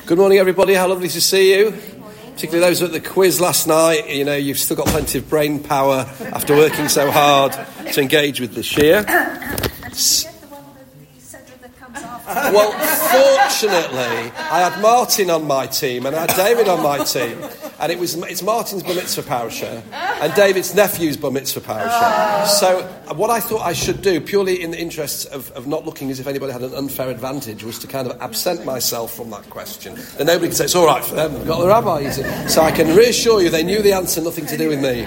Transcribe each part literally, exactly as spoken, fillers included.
Good morning, everybody. How lovely to see you. Particularly those who at the quiz last night. You know, you've still got plenty of brain power after working so hard to engage with the Shia. Well, fortunately, I had Martin on my team and I had David on my team. And it was it's Martin's bar mitzvah parasha and David's nephew's bar mitzvah parasha. So what I thought I should do, purely in the interests of, of not looking as if anybody had an unfair advantage, was to kind of absent myself from that question. Then nobody can say, it's all right for them, they've got the rabbis. So I can reassure you they knew the answer, nothing to do with me.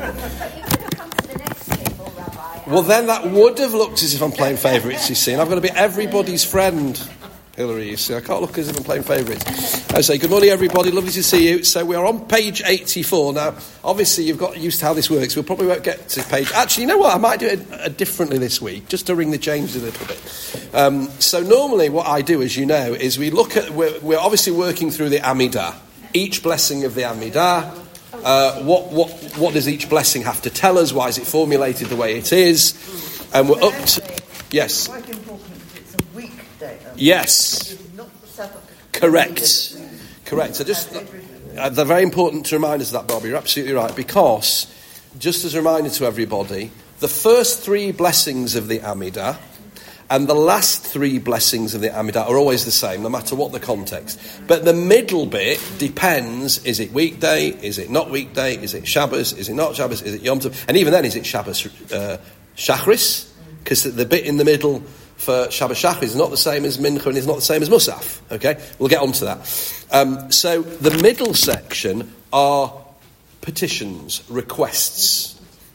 Well, then that would have looked as if I'm playing favourites, you see. And I've got to be everybody's friend, Hilary, you see. I can't look as if I'm playing favourites. I say, good morning, everybody. Lovely to see you. So we are on page eighty-four. Now, obviously, you've got used to how this works. We'll probably won't get to page... Actually, you know what? I might do it uh, differently this week, just to ring the change a little bit. Um, so normally what I do, as you know, is we look at... We're, we're obviously working through the Amidah. Each blessing of the Amidah... Uh, what what what does each blessing have to tell us? Why is it formulated the way it is? And we're up to... Yes. Quite important, it's a weekday. Yes. Not the Sabbath. Correct. Correct. So just... Uh, they're very important to remind us of that, Bobby. You're absolutely right. Because, just as a reminder to everybody, the first three blessings of the Amidah and the last three blessings of the Amidah are always the same, no matter what the context. But the middle bit depends, is it weekday, is it not weekday, is it Shabbos, is it not Shabbos, is it Yom Tov? And even then, is it Shabbos uh, Shachris? Because the bit in the middle for Shabbos Shachris is not the same as Mincha and is not the same as Musaf. Okay? We'll get on to that. Um, so the middle section are petitions, requests.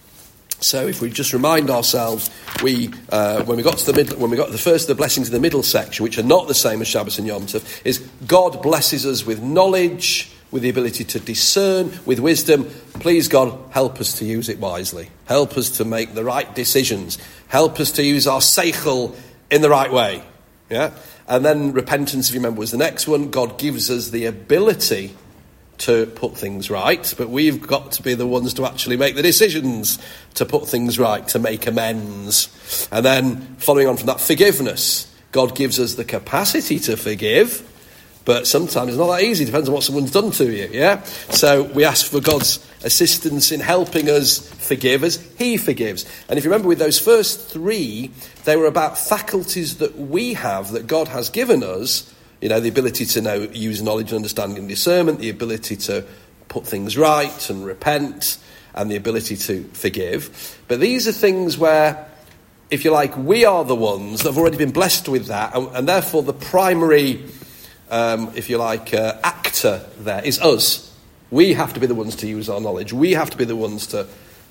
So if we just remind ourselves, we uh, when we got to the middle, when we got to the first of the blessings in the middle section, which are not the same as Shabbos and Yom Tov, is God blesses us with knowledge, with the ability to discern, with wisdom. Please, God, help us to use it wisely. Help us to make the right decisions. Help us to use our seichel in the right way. Yeah, and then repentance, if you remember, was the next one. God gives us the ability to put things right, but we've got to be the ones to actually make the decisions to put things right, to make amends. And then, following on from that, forgiveness. God gives us the capacity to forgive, but sometimes it's not that easy. It depends on what someone's done to you, yeah? So we ask for God's assistance in helping us forgive as He forgives. And if you remember with those first three, they were about faculties that we have, that God has given us. You know, the ability to know, use knowledge and understanding and discernment, the ability to put things right and repent, and the ability to forgive. But these are things where, if you like, we are the ones that have already been blessed with that, and, and therefore the primary, um, if you like, uh, actor there is us. We have to be the ones to use our knowledge. We have to be the ones to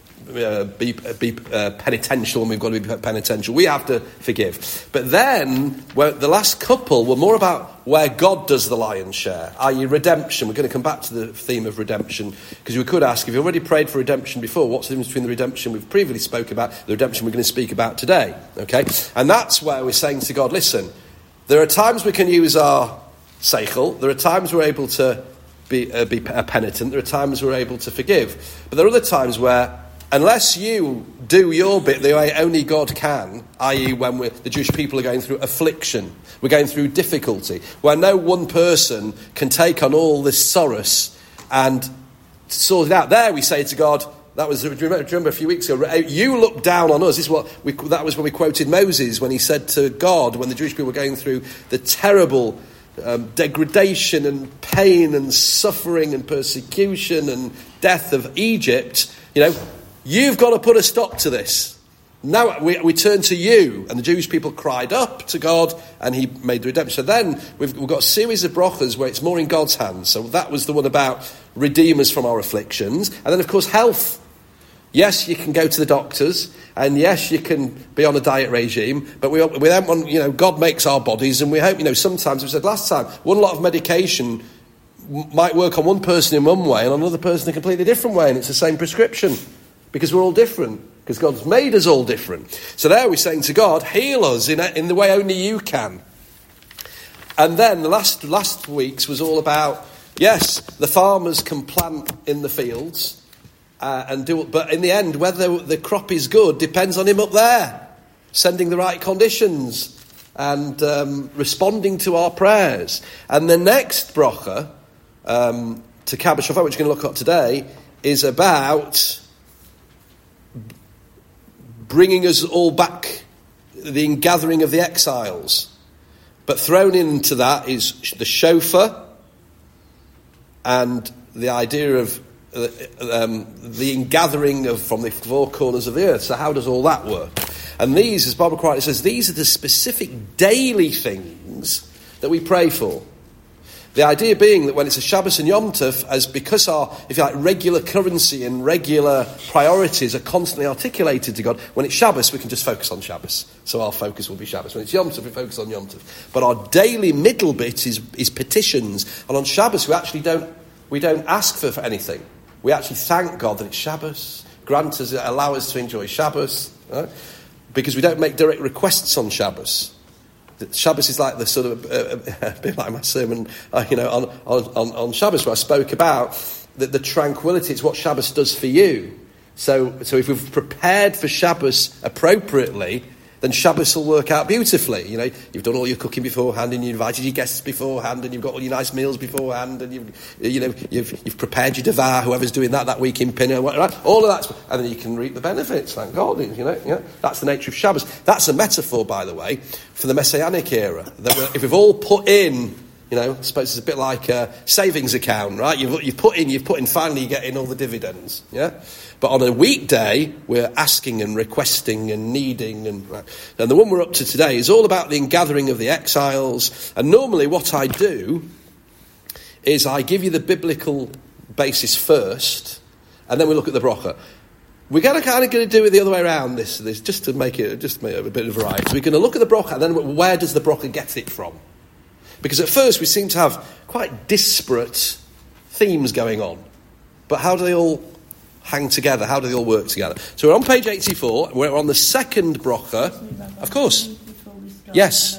Uh, be be uh, penitential, and we've got to be penitential. We have to forgive. But then, where the last couple were more about where God does the lion's share, that is redemption. We're going to come back to the theme of redemption, because we could ask, if you've already prayed for redemption before, what's the difference between the redemption we've previously spoke about, the redemption we're going to speak about today? Okay? And that's where we're saying to God, listen, there are times we can use our seichel, there are times we're able to be, uh, be penitent, there are times we're able to forgive. But there are other times where, unless you do your bit the way only God can, that is when we're, the Jewish people are going through affliction, we're going through difficulty, where no one person can take on all this sorrows and sort it out. There we say to God, that was, do you remember, do you remember a few weeks ago, you look down on us. This is what we, that was when we quoted Moses, when he said to God, when the Jewish people were going through the terrible um, degradation and pain and suffering and persecution and death of Egypt, you know, you've got to put a stop to this. Now we, we turn to you. And the Jewish people cried up to God, and he made the redemption. So then we've, we've got a series of brachas where it's more in God's hands. So that was the one about redeem us from our afflictions. And then, of course, health. Yes, you can go to the doctors, and yes, you can be on a diet regime, but we, we don't want, you know, God makes our bodies, and we hope, you know, sometimes, we said last time, one lot of medication might work on one person in one way and on another person in a completely different way, and it's the same prescription. Because we're all different. Because God's made us all different. So there we're saying to God, heal us in, a, in the way only you can. And then the last last week's was all about, yes, the farmers can plant in the fields, uh, and do, but in the end, whether the crop is good depends on him up there, sending the right conditions. and um, responding to our prayers. And the next bracha, um, to Tekah B'Shofar, which we're going to look at today, is about bringing us all back, the ingathering of the exiles. But thrown into that is the shofar and the idea of uh, um, the ingathering of from the four corners of the earth. So how does all that work? And these, as Barbara Quietly says, these are the specific daily things that we pray for. The idea being that when it's a Shabbos and Yom Tov, as because our, if you like, regular currency and regular priorities are constantly articulated to God, when it's Shabbos, we can just focus on Shabbos. So our focus will be Shabbos. When it's Yom Tov, we focus on Yom Tov. But our daily middle bit is, is petitions. And on Shabbos, we actually don't, we don't ask for, for anything. We actually thank God that it's Shabbos. Grant us, allow us to enjoy Shabbos. Right? Because we don't make direct requests on Shabbos. Shabbos is like the sort of, uh, a bit like my sermon, uh, you know, on, on, on Shabbos, where I spoke about the, the tranquility. It's what Shabbos does for you. So, so if we've prepared for Shabbos appropriately, then Shabbos will work out beautifully. You know, you've done all your cooking beforehand, and you invited your guests beforehand, and you've got all your nice meals beforehand, and you've, you know, you've you've prepared your devar, whoever's doing that that week in Pinner, right? All of that, and then you can reap the benefits. Thank God, you know. Yeah, that's the nature of Shabbos. That's a metaphor, by the way, for the Messianic era. That if we've all put in, you know, I suppose it's a bit like a savings account, right? You've you've put in, you've put in. Finally, you get in all the dividends. Yeah. But on a weekday, we're asking and requesting and needing. And, and the one we're up to today is all about the ingathering of the exiles. And normally what I do is I give you the biblical basis first, and then we look at the bracha. We're going to kind of going to do it the other way around, this, this just to make it just to make it a bit of variety. So we're going to look at the bracha, and then where does the bracha get it from? Because at first we seem to have quite disparate themes going on. But how do they all hang together? How do they all work together? So we're on page eighty-four. We're on the second bracha. Of course. Yes.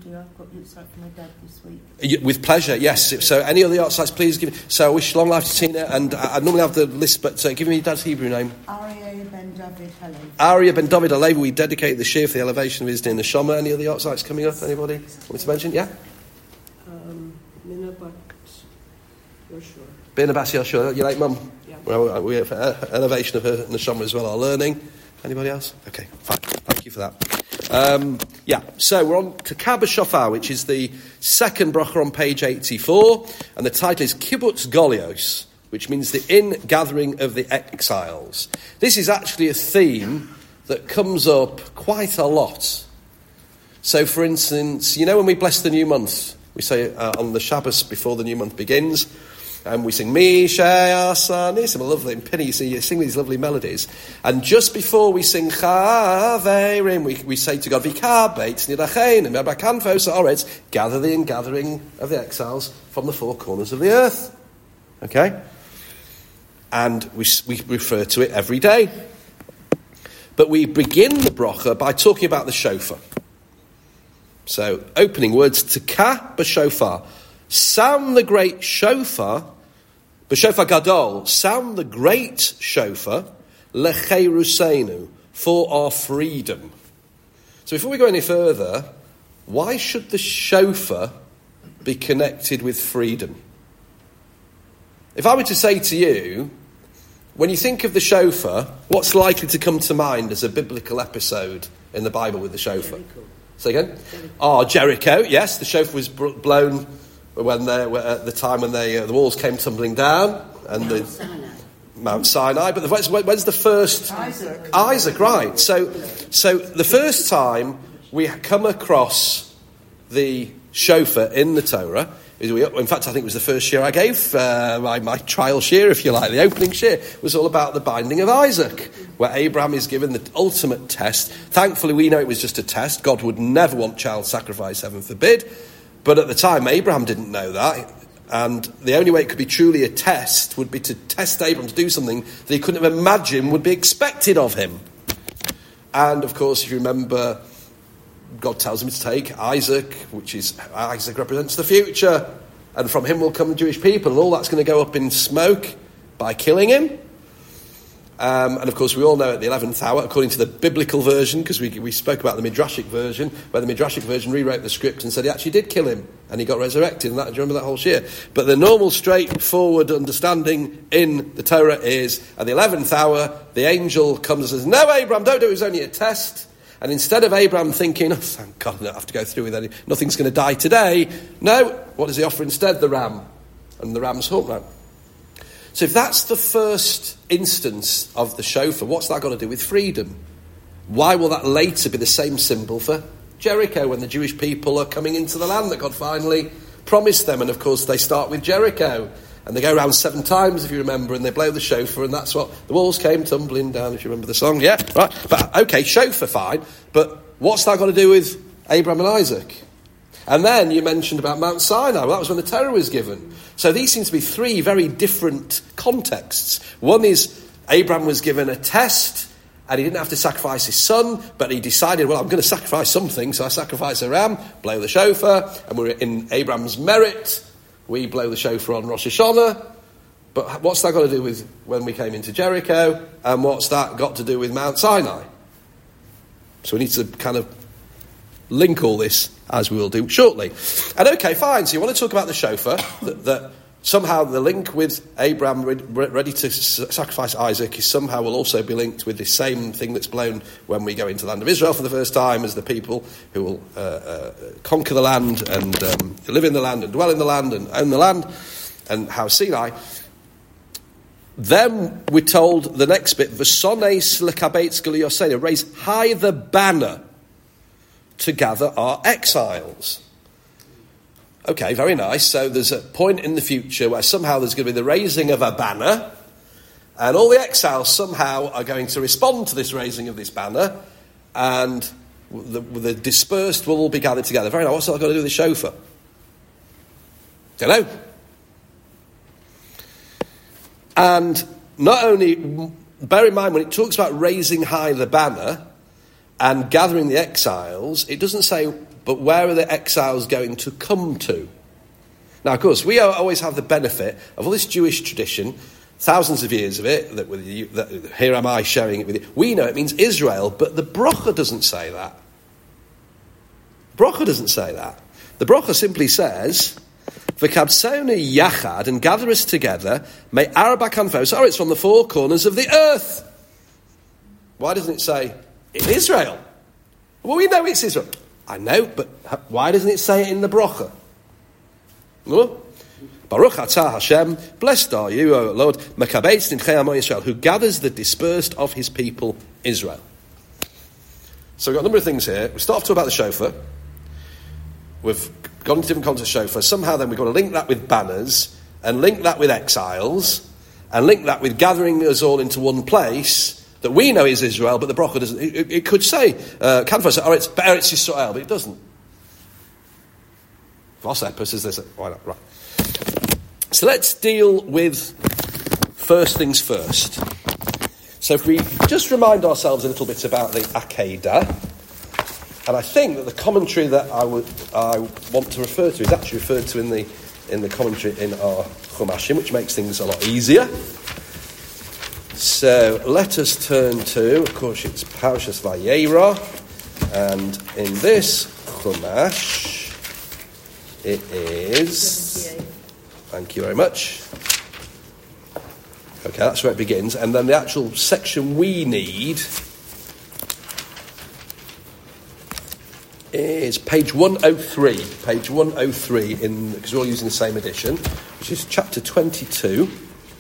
With pleasure, yes. So any of the outsides, please give me. So I wish long life to Tina, and I, I normally have the list, but uh, give me your dad's Hebrew name. Aryeh ben David Halev. Aryeh ben David Halev. We dedicate the shir for the elevation of his din Neshama. Any of the outsides coming up? Anybody want me to mention? Yeah. Um, Mina Bat Yoshua. Bina Bas Yoshua. You like mum? Yeah. Well, we have uh, elevation of her Neshama as well. Our learning. Anybody else? Okay, fine. Thank you for that. Um, yeah, so we're on to Tekah B'Shofar, which is the second bracha on page eighty-four, and the title is Kibbutz Golios, which means the in-gathering of the exiles. This is actually a theme that comes up quite a lot. So, for instance, you know when we bless the new month, we say uh, on the Shabbos before the new month begins, and we sing Mishay Asani, some lovely in Pinny, you see, you sing these lovely melodies. And just before we sing Chaverim, we, we say to God, Vikar Beit Nidachein, and Mebakanfos Oretz, gather the ingathering of the exiles from the four corners of the earth. Okay? And we, we refer to it every day. But we begin the bracha by talking about the shofar. So, opening words, Tekah B'Shofar. Sound the great shofar, b'shofar gadol, sound the great shofar, lecheruseinu, for our freedom. So before we go any further, why should the shofar be connected with freedom? If I were to say to you, when you think of the shofar, what's likely to come to mind as a biblical episode in the Bible with the shofar? Jericho. Say again? Jericho. Oh, Jericho, yes, the shofar was blown when they were at the time when they uh, the walls came tumbling down and Mount the Sinai. Mount Sinai. But the, when's, when's the first Isaac. Isaac, right? So, so the first time we come across the shofar in the Torah is we. In fact, I think it was the first year I gave uh, my, my trial shir, if you like. The opening shir was all about the binding of Isaac, where Abraham is given the ultimate test. Thankfully, we know it was just a test. God would never want child sacrifice, heaven forbid. But at the time, Abraham didn't know that, and the only way it could be truly a test would be to test Abraham to do something that he couldn't have imagined would be expected of him. And, of course, if you remember, God tells him to take Isaac, which is, Isaac represents the future, and from him will come the Jewish people, and all that's going to go up in smoke by killing him. Um, and of course, we all know at the eleventh hour, according to the biblical version, because we, we spoke about the Midrashic version, where the Midrashic version rewrote the script and said he actually did kill him and he got resurrected. And that, do you remember that whole shir? But the normal, straightforward understanding in the Torah is at the eleventh hour, the angel comes and says, "No, Abraham, don't do it. It was only a test." And instead of Abraham thinking, "Oh, thank God, I don't have to go through with any, nothing's going to die today," no, what does he offer instead? The ram. And the ram's horn. No. So if that's the first instance of the shofar, what's that got to do with freedom? Why will that later be the same symbol for Jericho when the Jewish people are coming into the land that God finally promised them? And of course they start with Jericho and they go around seven times, if you remember, and they blow the shofar, and that's what the walls came tumbling down, if you remember the song. Yeah, right. But okay, shofar, fine. But what's that got to do with Abraham and Isaac? And then you mentioned about Mount Sinai. Well, that was when the Torah was given. So these seem to be three very different contexts. One is Abraham was given a test and he didn't have to sacrifice his son, but he decided, well, I'm going to sacrifice something, so I sacrifice a ram, blow the shofar, and we're in Abraham's merit. We blow the shofar on Rosh Hashanah. But what's that got to do with when we came into Jericho? And what's that got to do with Mount Sinai? So we need to kind of link all this, as we will do shortly. And okay, fine, so you want to talk about the shofar, that, that somehow the link with Abraham ready to sacrifice Isaac is somehow will also be linked with the same thing that's blown when we go into the land of Israel for the first time, as the people who will uh, uh, conquer the land and um, live in the land and dwell in the land and own the land, and how Sinai. Then we're told the next bit, V'sones l'kabetz gal Yosef, raise high the banner to gather our exiles. Okay, very nice. So there's a point in the future where somehow there's going to be the raising of a banner, and all the exiles somehow are going to respond to this raising of this banner, and the, the dispersed will all be gathered together. Very nice. What's that got to do with the shofar? Don't know. And not only, bear in mind, when it talks about raising high the banner and gathering the exiles, it doesn't say, but where are the exiles going to come to? Now, of course, we always have the benefit of all this Jewish tradition, thousands of years of it, that, that here am I sharing it with you. We know it means Israel, but the Brocha doesn't say that. Brocha doesn't say that. The Brocha simply says, V'kabsona yachad, and gather us together, may arba kanfos, oh, it's from the four corners of the earth. Why doesn't it say, in Israel? Well, we know it's Israel. I know, but why doesn't it say it in the Brocha? No? Baruch atah Hashem, blessed are you, O Lord, Mekabetz Nimchei Amo Yisrael, who gathers the dispersed of his people Israel. So we've got a number of things here. We start off to talk about the shofar. We've gone into different contexts of shofar. Somehow then we've got to link that with banners, and link that with exiles, and link that with gathering us all into one place that we know is Israel, but the Brocha doesn't. It, it could say, uh, Kanfos, oh, it's Eretz Yisrael, but it doesn't. Vosepus is this. Why not? Right. So let's deal with first things first. So if we just remind ourselves a little bit about the Akedah, and I think that the commentary that I would I want to refer to is actually referred to in the in the commentary in our Chumashim, which makes things a lot easier. So let us turn to, of course, it's Parashas Vayera, and in this Chumash, it is. Thank you very much. Okay, that's where it begins, and then the actual section we need is page one oh three. Page one oh three in because we're all using the same edition, which is chapter twenty-two.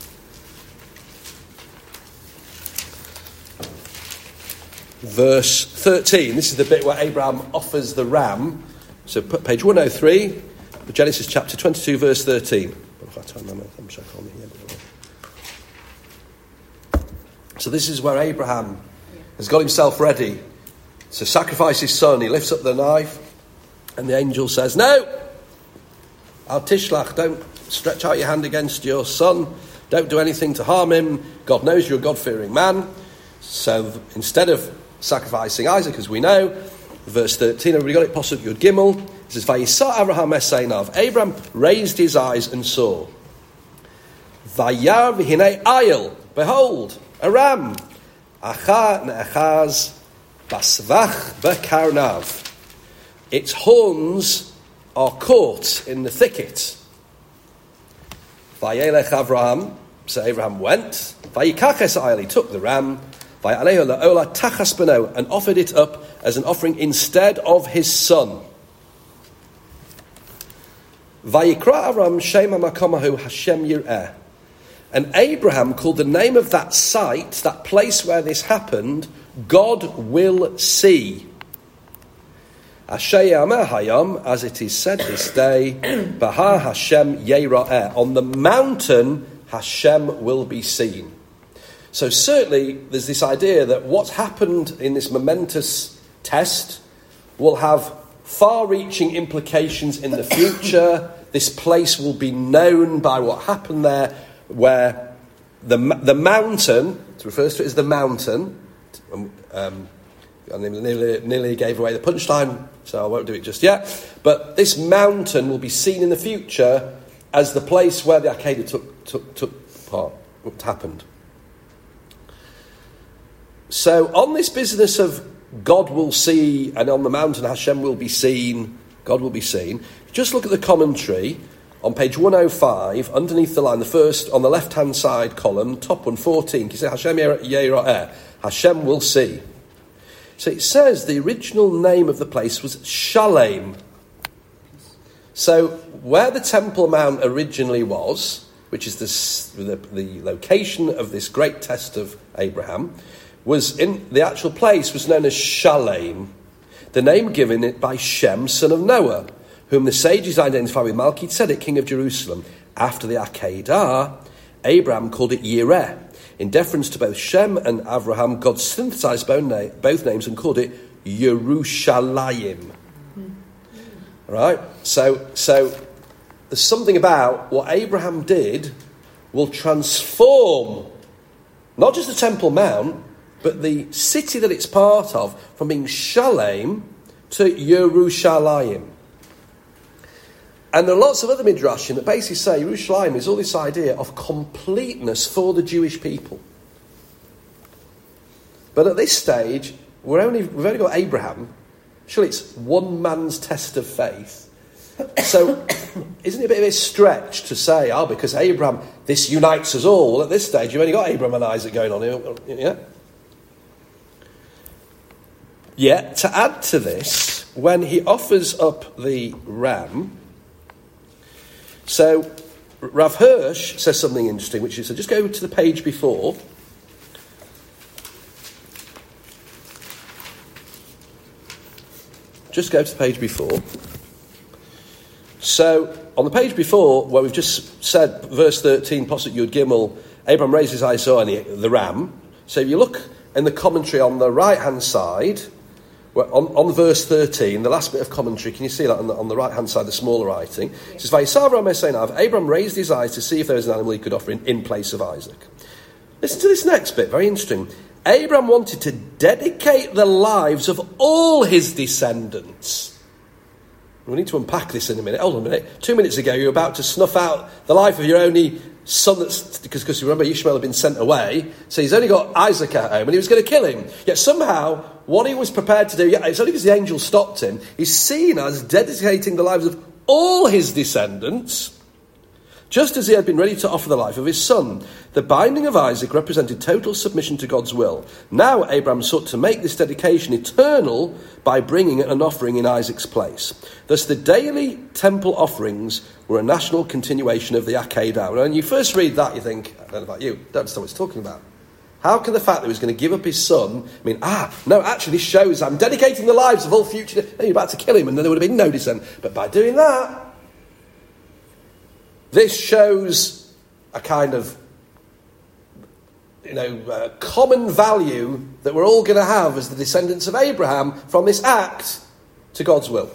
Verse thirteen, this is the bit where Abraham offers the ram. So put page one oh three, Genesis chapter twenty-two, verse thirteen. So this is where Abraham has got himself ready to sacrifice his son. He lifts up the knife, and the angel says, no, Al Tishlach, don't stretch out your hand against your son. Don't do anything to harm him. God knows you're a God-fearing man. So instead of sacrificing Isaac, as we know, verse thirteen, everybody got it, Pasuk Yud Gimel, it says, Vayisa Abraham Esainav. Abraham raised his eyes and saw. Vayar v'hinei ayil, behold, a ram. Acha ne'echaz basvach bekarnav. Its horns are caught in the thicket. Vayelech Avraham, so Abraham went. Vayikach es ha'el, he took the ram. Vayalehu la'ola tachas beno, and offered it up as an offering instead of his son. Vayikra Avraham shema makomahu Hashem yir'eh. And Abraham called the name of that site, that place where this happened, God will see. Asher yameh hayom, as it is said this day, Bahar Hashem yir'eh. On the mountain, Hashem will be seen. So certainly there's this idea that what's happened in this momentous test will have far-reaching implications in the future. This place will be known by what happened there, where the the mountain, it refers to it as the mountain, um, I nearly, nearly gave away the punchline, so I won't do it just yet, but this mountain will be seen in the future as the place where the Akedah took, took, took part, what happened. So on this business of God will see, and on the mountain Hashem will be seen, God will be seen, just look at the commentary on page one oh five, underneath the line, the first, on the left-hand side column, top one, fourteen, you say Hashem yir'eh, Hashem will see. So it says the original name of the place was Shalem. So where the Temple Mount originally was, which is this, the, the location of this great test of Abraham, was in the actual place was known as Shalem, the name given it by Shem, son of Noah, whom the sages identify with Melchizedek, king of Jerusalem. After the Akedah, Abraham called it Yireh. In deference to both Shem and Avraham, God synthesized both names and called it Yerushalayim. Mm-hmm. Right? So, so there's something about what Abraham did will transform not just the Temple Mount, but the city that it's part of, from being Shalem to Yerushalayim. And there are lots of other midrashim that basically say Yerushalayim is all this idea of completeness for the Jewish people. But at this stage, we're only, we've only got Abraham. Surely it's one man's test of faith. So isn't it a bit of a stretch to say, oh, because Abraham, this unites us all? Well, at this stage, you've only got Abraham and Isaac going on here. Yeah? Yet, to add to this, when he offers up the ram, so Rav Hirsch says something interesting, which is, so just go to the page before. Just go to the page before. So, on the page before, where we've just said, verse thirteen, Posuk Yud Gimel, Abraham raised his eyes, saw the, the ram. So if you look in the commentary on the right-hand side, On, on verse thirteen, the last bit of commentary, can you see that on the, on the right-hand side, the smaller writing? It says, Abraham raised his eyes to see if there was an animal he could offer in, in place of Isaac. Listen to this next bit, very interesting. Abraham wanted to dedicate the lives of all his descendants. We need to unpack this in a minute. Hold on a minute. Two minutes ago, you were about to snuff out the life of your only son, that's, because, because you remember Ishmael had been sent away, so he's only got Isaac at home, and he was going to kill him. Yet somehow, what he was prepared to do, yeah, it's only because the angel stopped him, he's seen as dedicating the lives of all his descendants, just as he had been ready to offer the life of his son. The binding of Isaac represented total submission to God's will. Now Abraham sought to make this dedication eternal by bringing an offering in Isaac's place. Thus the daily temple offerings were a national continuation of the Akedah. When you first read that, you think, I don't know about you, don't understand what it's talking about. How can the fact that he was going to give up his son mean, ah, no, actually this shows I'm dedicating the lives of all future... No, you're about to kill him and then there would have been no descent. But by doing that, this shows a kind of, you know, uh, common value that we're all going to have as the descendants of Abraham from this act to God's will.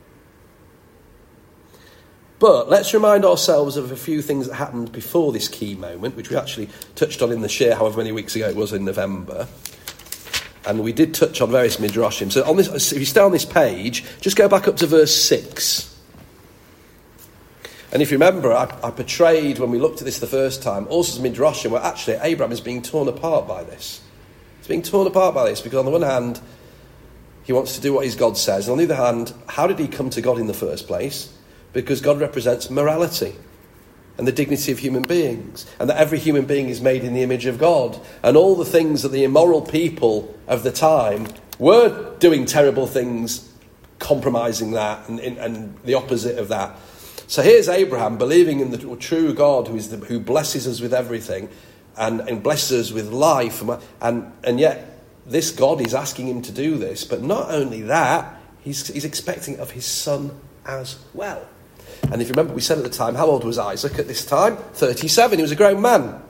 But let's remind ourselves of a few things that happened before this key moment, which we actually touched on in the share however many weeks ago it was in November. And we did touch on various midrashim. So on this, if you stay on this page, just go back up to verse six. And if you remember, I, I portrayed, when we looked at this the first time, also some midrashim where actually Abraham is being torn apart by this. He's being torn apart by this because on the one hand, he wants to do what his God says. And on the other hand, how did he come to God in the first place? Because God represents morality and the dignity of human beings. And that every human being is made in the image of God. And all the things that the immoral people of the time were doing terrible things, compromising that and, and the opposite of that. So here's Abraham believing in the true God who is the, who blesses us with everything and, and blesses us with life. And, and, and yet this God is asking him to do this. But not only that, he's, he's expecting of his son as well. And if you remember, we said at the time, how old was Isaac at this time? thirty-seven. He was a grown man.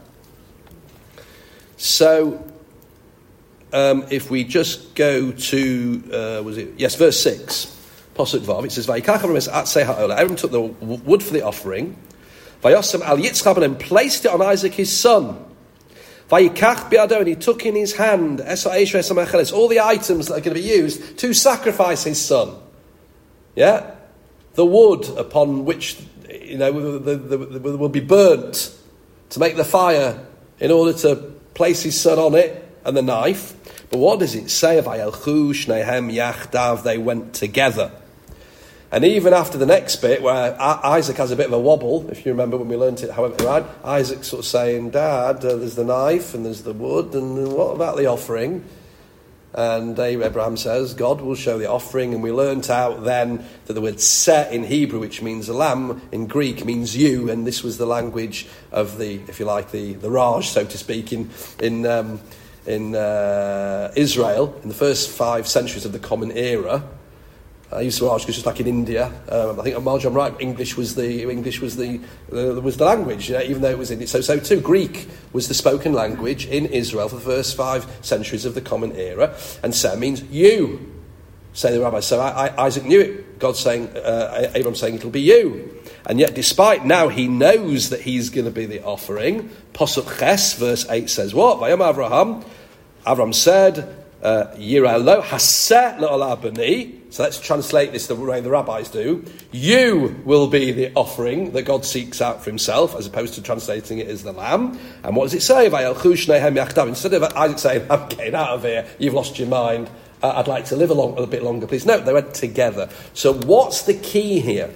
So um, if we just go to, uh, was it? Yes, verse six. Pasuk Vav, it says, Vayikach Avram es atzei ha'olah. Abram took the wood for the offering, Vayosem al Yitzchak, and placed it on Isaac his son. Vayikach bi'ado, and he took in his hand esa esha esa macheles, all the items that are going to be used to sacrifice his son. Yeah, the wood upon which you know the, the, the, the, will be burnt to make the fire in order to place his son on it, and the knife. But what does it say? Vayelchu shnehem yachdav, they went together. And even after the next bit, where Isaac has a bit of a wobble, if you remember when we learnt it, however, right? Isaac's sort of saying, Dad, uh, there's the knife and there's the wood, and what about the offering? And Abraham says, God will show the offering. And we learnt out then that the word seh in Hebrew, which means a lamb, in Greek means you, and this was the language of the, if you like, the, the Raj, so to speak, in in um, in uh, Israel, in the first five centuries of the Common Era. I used to ask, because just like in India, um, I think Marge, I'm right. English was the English was the uh, was the language, you know, even though it was in it. So so too, Greek was the spoken language in Israel for the first five centuries of the Common Era, and Seh means you, say the rabbis. So I, I, Isaac knew it. God saying, uh, Abraham saying, it'll be you. And yet, despite now he knows that he's going to be the offering. Pasuk Ches, verse eight says what? Vayom Avraham. Avram said, Yiralo haseh le'olah bani. So let's translate this the way the rabbis do. You will be the offering that God seeks out for himself, as opposed to translating it as the lamb. And what does it say? Instead of Isaac saying, I'm getting out of here, you've lost your mind, uh, I'd like to live a, long, a bit longer, please. No, they went together. So what's the key here?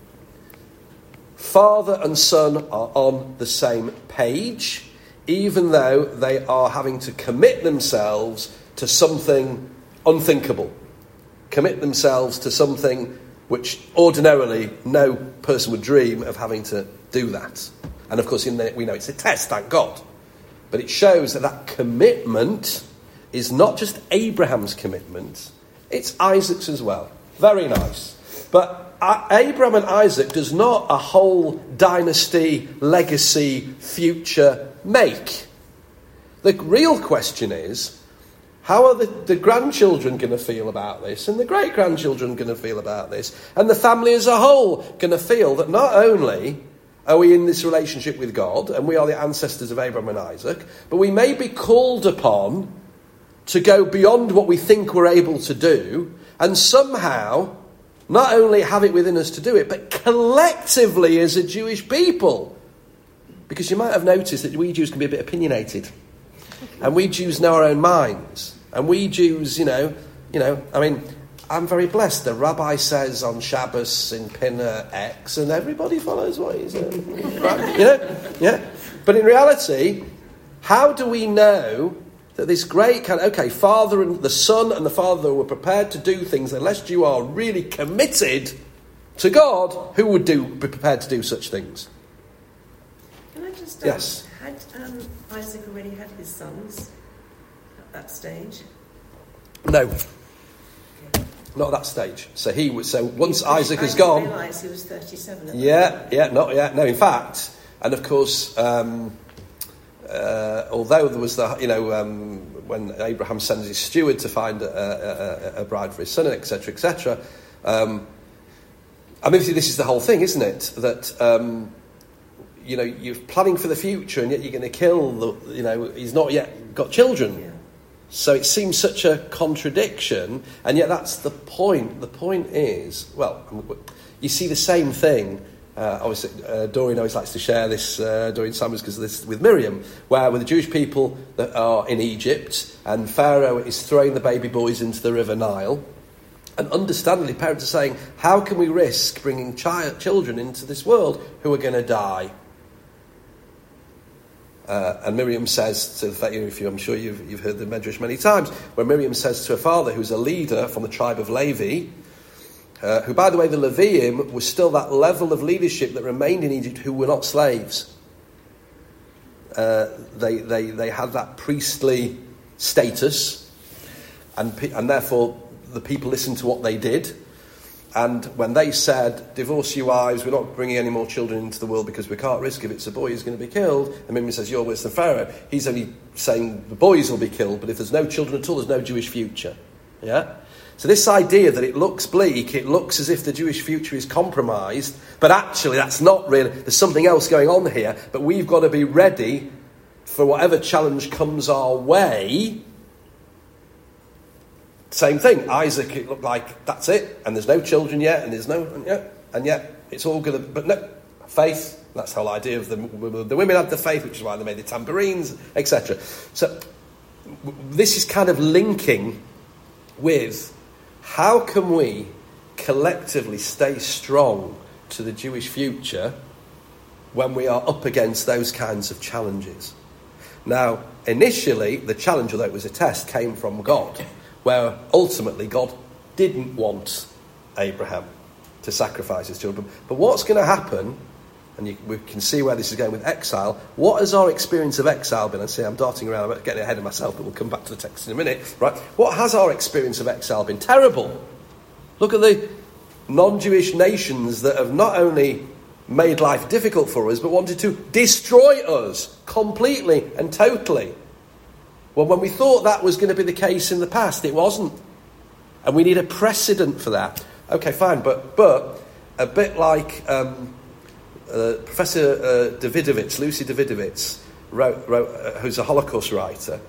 Father and son are on the same page, even though they are having to commit themselves to something unthinkable. Commit themselves to something which ordinarily no person would dream of having to do that. And of course, in the, we know it's a test, thank God. But it shows that that commitment is not just Abraham's commitment, it's Isaac's as well. Very nice. But Abraham and Isaac does not a whole dynasty, legacy, future make. The real question is, how are the, the grandchildren going to feel about this? And the great-grandchildren going to feel about this? And the family as a whole going to feel that not only are we in this relationship with God, and we are the ancestors of Abraham and Isaac, but we may be called upon to go beyond what we think we're able to do, and somehow not only have it within us to do it, but collectively as a Jewish people. Because you might have noticed that we Jews can be a bit opinionated. And we Jews know our own minds. And we Jews, you know, you know, I mean, I'm very blessed. The rabbi says on Shabbos in Pinner X, and everybody follows what he says. Right? You know? Yeah. But in reality, how do we know that this great kind of, okay, father and the son and the father were prepared to do things, unless you are really committed to God, who would do be prepared to do such things? Can I just um, yes. Had um, Isaac already had his sons at that stage? No. Okay. Not at that stage. So he was. So once he, Isaac has I gone. didn't realise he was thirty-seven. At yeah, that yeah, not yet. No, in fact, and of course, um, uh, although there was the, you know, um, when Abraham sends his steward to find a, a, a bride for his son, et cetera, et cetera. Um, I mean, this is the whole thing, isn't it? That. Um, You know, you're planning for the future, and yet you're going to kill the. You know, he's not yet got children, yeah. So it seems such a contradiction, and yet that's the point. The point is, well, you see the same thing Uh, obviously, uh, Dorian always likes to share this, uh, Dorian Sanders, because of this with Miriam, where with the Jewish people that are in Egypt, and Pharaoh is throwing the baby boys into the River Nile, and understandably, parents are saying, how can we risk bringing child, children into this world who are going to die? Uh, and Miriam says to the fact, you know, if you, I'm sure you've, you've heard the Medrash many times, where Miriam says to her father, who's a leader from the tribe of Levi, uh, who, by the way, the Leviim was still that level of leadership that remained in Egypt who were not slaves. Uh, they, they, they had that priestly status, and, and therefore the people listened to what they did. And when they said, divorce your wives, we're not bringing any more children into the world because we can't risk if it's a boy who's going to be killed, and Miriam says, you're worse than Pharaoh. He's only saying the boys will be killed, but if there's no children at all, there's no Jewish future. Yeah? So this idea that it looks bleak, it looks as if the Jewish future is compromised, but actually that's not really, there's something else going on here, but we've got to be ready for whatever challenge comes our way. Same thing, Isaac, it looked like that's it, and there's no children yet, and there's no, and yet, and yet it's all going to, but no, faith, that's the whole idea of the, the women had the faith, which is why they made the tambourines, et cetera. So this is kind of linking with how can we collectively stay strong to the Jewish future when we are up against those kinds of challenges. Now, initially, the challenge, although it was a test, came from God, where ultimately God didn't want Abraham to sacrifice his children. But what's going to happen, and you, we can see where this is going with exile, what has our experience of exile been? I see I'm darting around, I'm getting ahead of myself, but we'll come back to the text in a minute. Right? What has our experience of exile been? Terrible. Look at the non-Jewish nations that have not only made life difficult for us, but wanted to destroy us completely and totally. Well, when we thought that was going to be the case in the past, it wasn't. And we need a precedent for that. Okay, fine, but but a bit like um, uh, Professor uh, Davidovitz, Lucy Davidovitz, wrote, wrote, uh, who's a Holocaust writer,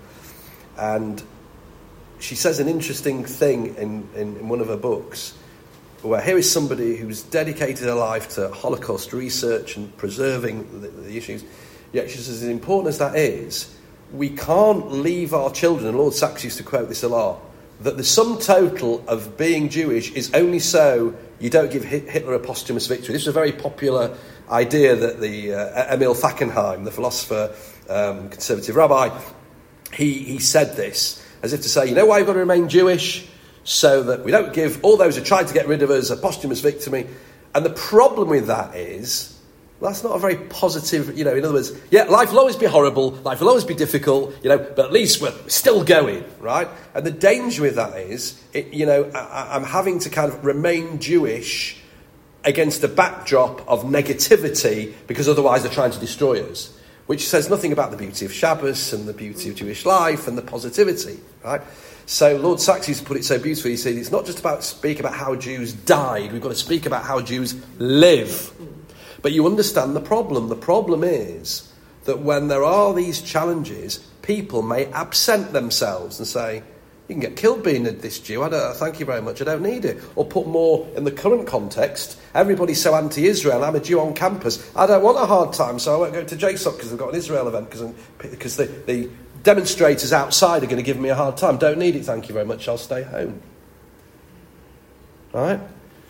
and she says an interesting thing in, in, in one of her books, where here is somebody who's dedicated her life to Holocaust research and preserving the, the issues. Yet she says, as important as that is, we can't leave our children, and Lord Sachs used to quote this a lot, that the sum total of being Jewish is only so you don't give Hitler a posthumous victory. This is a very popular idea that the uh, Emil Fackenheim, the philosopher, um, conservative rabbi, he, he said this, as if to say, you know why you've got to remain Jewish? So that we don't give all those who tried to get rid of us a posthumous victory. And the problem with that is, well, that's not a very positive, you know, in other words, yeah, life will always be horrible, life will always be difficult, you know, but at least we're still going, right? And the danger with that is, it, you know, I, I'm having to kind of remain Jewish against a backdrop of negativity because otherwise they're trying to destroy us, which says nothing about the beauty of Shabbos and the beauty of Jewish life and the positivity, right? So Lord Sachs used to put it so beautifully. He said, it's not just about speak about how Jews died. We've got to speak about how Jews live. But you understand the problem. The problem is that when there are these challenges, people may absent themselves and say, you can get killed being this Jew. I don't, thank you very much. I don't need it. Or put more in the current context. Everybody's so anti-Israel. I'm a Jew on campus. I don't want a hard time, so I won't go to J SOC because they've got an Israel event because because the, the demonstrators outside are going to give me a hard time. Don't need it, thank you very much. I'll stay home. All right?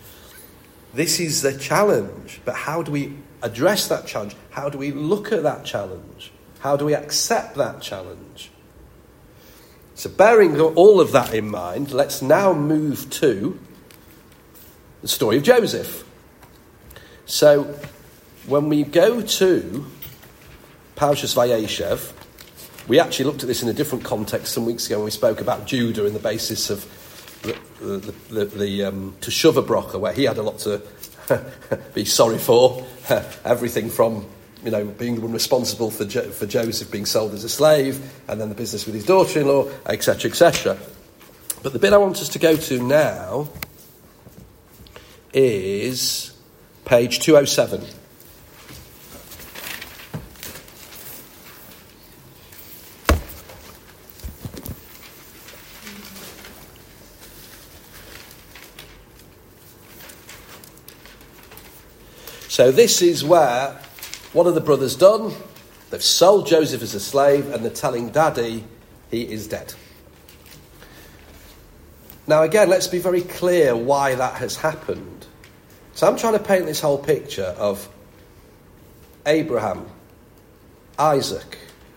This is the challenge. But how do we address that challenge? How do we look at that challenge? How do we accept that challenge? So bearing all of that in mind, let's now move to the story of Joseph. So when we go to Parshas Vayeshev, we actually looked at this in a different context some weeks ago when we spoke about Judah and the basis of the, the, the, the um, Teshuvah Bracha, where he had a lot to be sorry for. Everything from, you know, being the one responsible for jo- for Joseph being sold as a slave, and then the business with his daughter-in-law, et cetera, et cetera. But the bit I want us to go to now is page two oh seven. So this is where, what have the brothers done? They've sold Joseph as a slave and they're telling Daddy he is dead. Now again, let's be very clear why that has happened. So I'm trying to paint this whole picture of Abraham, Isaac,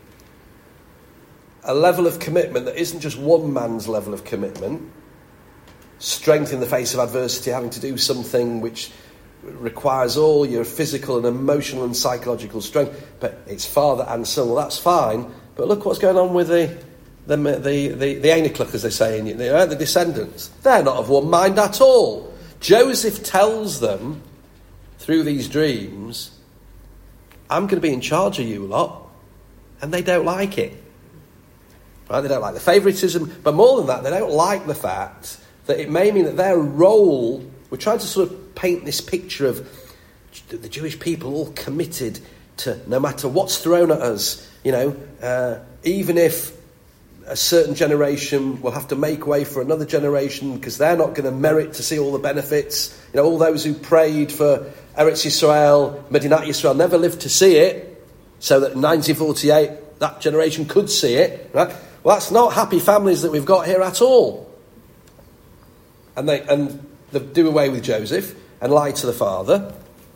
a level of commitment that isn't just one man's level of commitment, strength in the face of adversity, having to do something which requires all your physical and emotional and psychological strength, but it's father and son. Well, that's fine, but look what's going on with the the the the, the Anakluk, as they say in the, the descendants. They're not of one mind at all. Joseph tells them through these dreams, I'm going to be in charge of you lot, and they don't like it. Right? They don't like the favouritism, but more than that, they don't like the fact that it may mean that their role, we're trying to sort of paint this picture of the Jewish people all committed to, no matter what's thrown at us, you know, uh, even if a certain generation will have to make way for another generation because they're not going to merit to see all the benefits. You know, all those who prayed for Eretz Yisrael, Medinat Yisrael, never lived to see it, so that in nineteen forty-eight that generation could see it. Right? Well, that's not happy families that we've got here at all. And they and they do away with Joseph and lie to the father.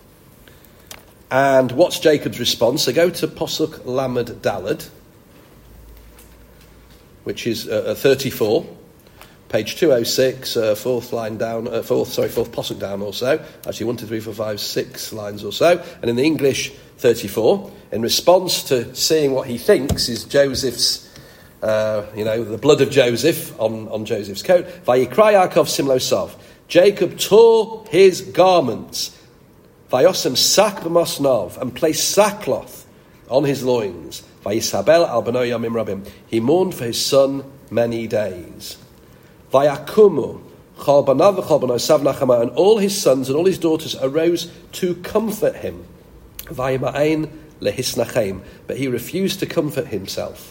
And what's Jacob's response? So go to Posuk Lamed Daled, which is uh, thirty-four, page two oh six, uh, fourth line down, uh, fourth, sorry, fourth Posuk down or so. Actually, one, two, three, four, five, six lines or so. And in the English, thirty-four, in response to seeing what he thinks is Joseph's, uh, you know, the blood of Joseph on, on Joseph's coat. Vayikra Yaakov Simlo Sav. Jacob tore his garments, Vayosem sak b'mosnov, and placed sackcloth on his loins. Vayisabel al beno yamim rabim. He mourned for his son many days. Vayakumu chol banav v'chol beno sav nachama, and all his sons and all his daughters arose to comfort him. Vayima'ain lehisnachem, but he refused to comfort himself.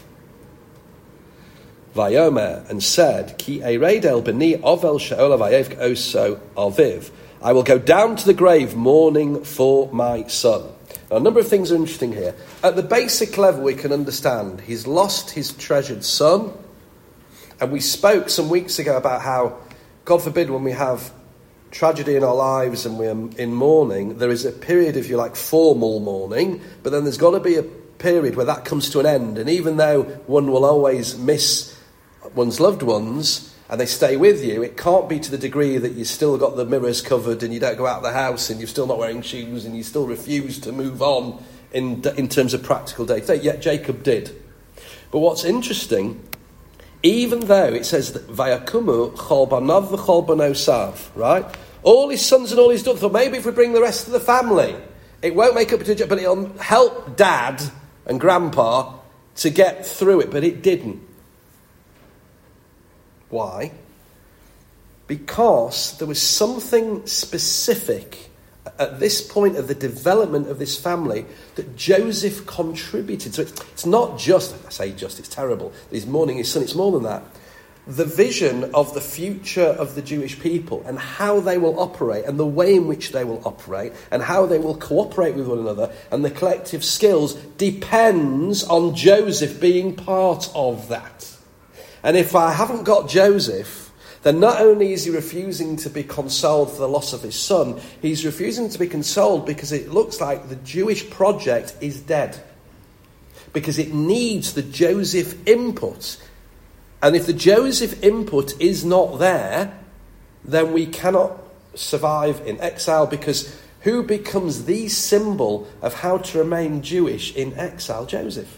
Vayomer, and said, Ki eredel b'ni ovel she'ola vayevk oso aviv. I will go down to the grave mourning for my son. Now, a number of things are interesting here. At the basic level, we can understand he's lost his treasured son. And we spoke some weeks ago about how, God forbid, when we have tragedy in our lives and we're in mourning, there is a period, if you like, formal mourning, but then there's got to be a period where that comes to an end. And even though one will always miss one's loved ones and they stay with you, it can't be to the degree that you've still got the mirrors covered and you don't go out of the house and you're still not wearing shoes and you still refuse to move on in in terms of practical day-to-day. Yet Jacob did. But what's interesting, even though it says that Vayakumu chol banav v'chol bano sav, right? All his sons and all his daughters thought, maybe if we bring the rest of the family, it won't make up to it, but it'll help Dad and Grandpa to get through it. But it didn't. Why? Because there was something specific at this point of the development of this family that Joseph contributed. So it's, it's not just, I say just, it's terrible, he's mourning his son, it's more than that. The vision of the future of the Jewish people and how they will operate and the way in which they will operate and how they will cooperate with one another and the collective skills depends on Joseph being part of that. And if I haven't got Joseph, then not only is he refusing to be consoled for the loss of his son, he's refusing to be consoled because it looks like the Jewish project is dead. Because it needs the Joseph input. And if the Joseph input is not there, then we cannot survive in exile, because who becomes the symbol of how to remain Jewish in exile? Joseph.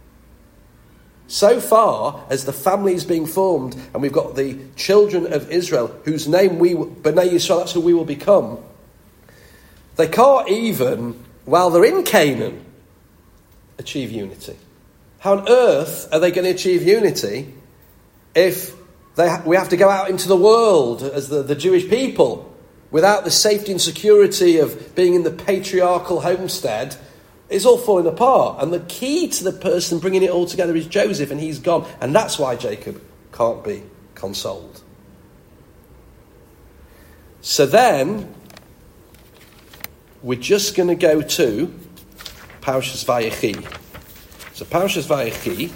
So far as the family is being formed, and we've got the children of Israel, whose name we, B'nai Yisrael, that's who we will become, they can't even, while they're in Canaan, achieve unity. How on earth are they going to achieve unity if they ha- we have to go out into the world as the, the Jewish people without the safety and security of being in the patriarchal homestead? It's all falling apart. And the key to the person bringing it all together is Joseph, and he's gone. And that's why Jacob can't be consoled. So then, we're just going to go to Parshas Vayechi. So Parshas Vayechi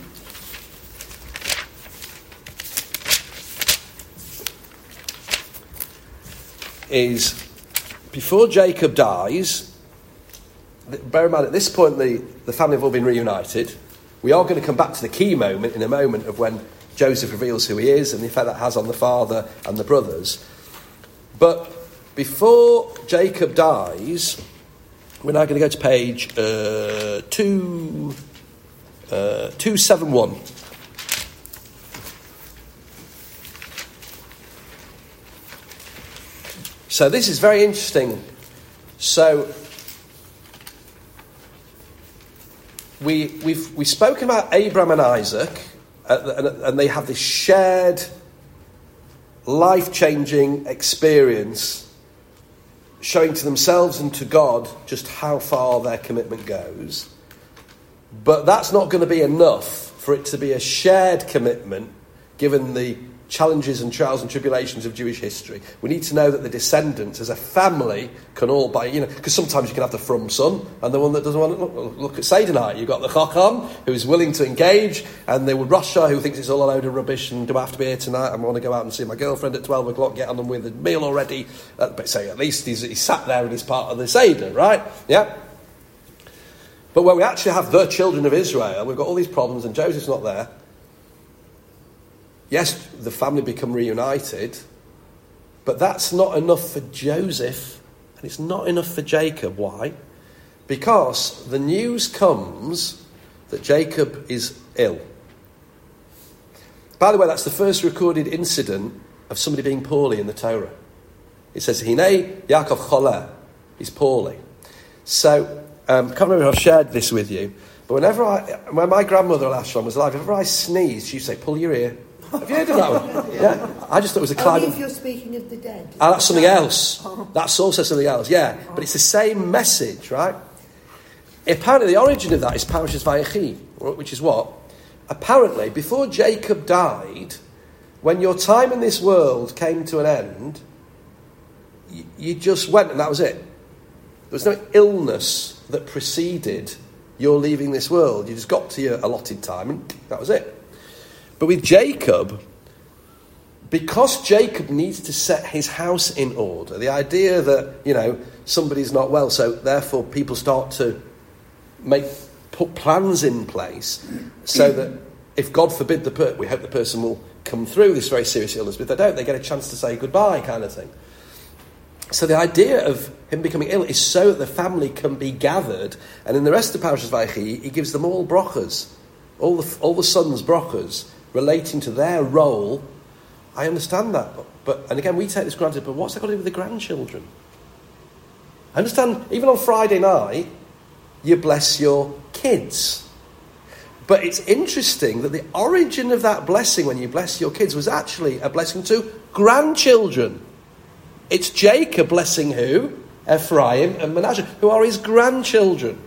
is before Jacob dies. Bear in mind, at this point, the, the family have all been reunited. We are going to come back to the key moment in a moment of when Joseph reveals who he is and the effect that has on the father and the brothers. But before Jacob dies, we're now going to go to page uh, two, uh, two seventy-one. So this is very interesting. So we, we've we've spoken about Abraham and Isaac, uh, and, and they have this shared life-changing experience showing to themselves and to God just how far their commitment goes. But that's not going to be enough for it to be a shared commitment, given the challenges and trials and tribulations of Jewish history. We need to know that the descendants as a family can all buy, you know, because sometimes you can have the from son and the one that doesn't want to look, look at Sederite. You've got the Chacham who is willing to engage, and the Rasha who thinks it's all a load of rubbish and do I have to be here tonight? I want to go out and see my girlfriend at twelve o'clock, get on them with a meal already. Uh, but say at least he's, he's sat there and he's part of the Seder, right? Yeah. But when we actually have the children of Israel, we've got all these problems and Joseph's not there. Yes, the family become reunited, but that's not enough for Joseph, and it's not enough for Jacob. Why? Because the news comes that Jacob is ill. By the way, that's the first recorded incident of somebody being poorly in the Torah. It says, Hinei Yaakov Choleh, he's poorly. So, um, I can't remember if I've shared this with you, but whenever I, when my grandmother Ashram was alive, whenever I sneezed, she'd say, pull your ear. Have you heard of that one? Yeah. I just thought it was a climate. Only if you're speaking of the dead. Ah, that's something else. That's also something else, yeah. But it's the same message, right? Apparently the origin of that is Parashas Vayechi, which is what? Apparently, before Jacob died, when your time in this world came to an end, you, you just went and that was it. There was no illness that preceded your leaving this world. You just got to your allotted time and that was it. But with Jacob, because Jacob needs to set his house in order, the idea that, you know, somebody's not well, so therefore people start to make put plans in place so that if God forbid the per- we hope the person will come through this very serious illness, but if they don't, they get a chance to say goodbye kind of thing. So the idea of him becoming ill is so that the family can be gathered, and in the rest of Parashas Vayechi, he gives them all brachas, all the all the sons' brachas, relating to their role. I understand that, but, but and again we take this for granted, but what's that got to do with the grandchildren? I understand, even on Friday night, you bless your kids. But it's interesting that the origin of that blessing when you bless your kids was actually a blessing to grandchildren. It's Jacob blessing who? Ephraim and Manasseh, who are his grandchildren.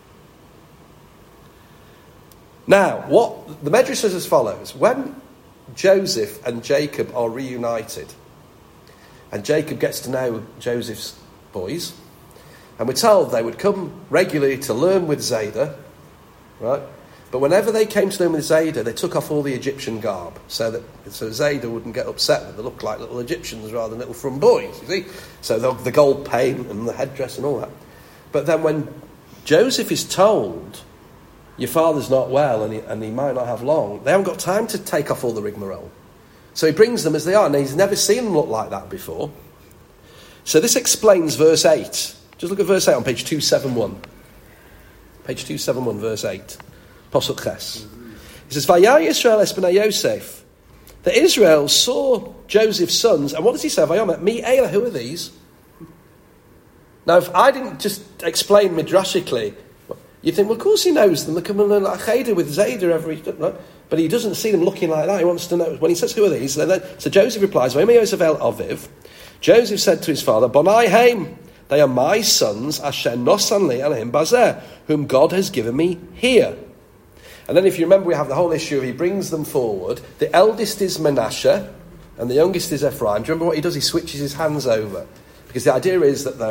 Now, what the Medrash says as follows. When Joseph and Jacob are reunited, and Jacob gets to know Joseph's boys, and we're told they would come regularly to learn with Zayda, right? But whenever they came to learn with Zayda, they took off all the Egyptian garb, so that so Zayda wouldn't get upset that they looked like little Egyptians rather than little from boys, you see? So the, the gold paint and the headdress and all that. But then when Joseph is told, your father's not well and he, and he might not have long, they haven't got time to take off all the rigmarole. So he brings them as they are, and he's never seen them look like that before. So this explains verse eight. Just look at verse eight on page two seventy-one. Page two seventy-one, verse eight. Pasuk Ches. It says, Vayar Yisrael es b'nai Yosef. That Israel saw Joseph's sons, and what does he say? Vayomer, mi Eila, who are these? Now, if I didn't just explain midrashically, you'd think, well, of course he knows them. They come and learn like Cheder with Zayda every... Right? But he doesn't see them looking like that. He wants to know. When he says, who are these? Then, so Joseph replies, Vayomer Yosef el Aviv. Joseph said to his father, Bonai heim. They are my sons, Asher nosan li Elohim bazeh, whom God has given me here. And then if you remember, we have the whole issue of he brings them forward. The eldest is Manasseh, and the youngest is Ephraim. Do you remember what he does? He switches his hands over. Because the idea is that the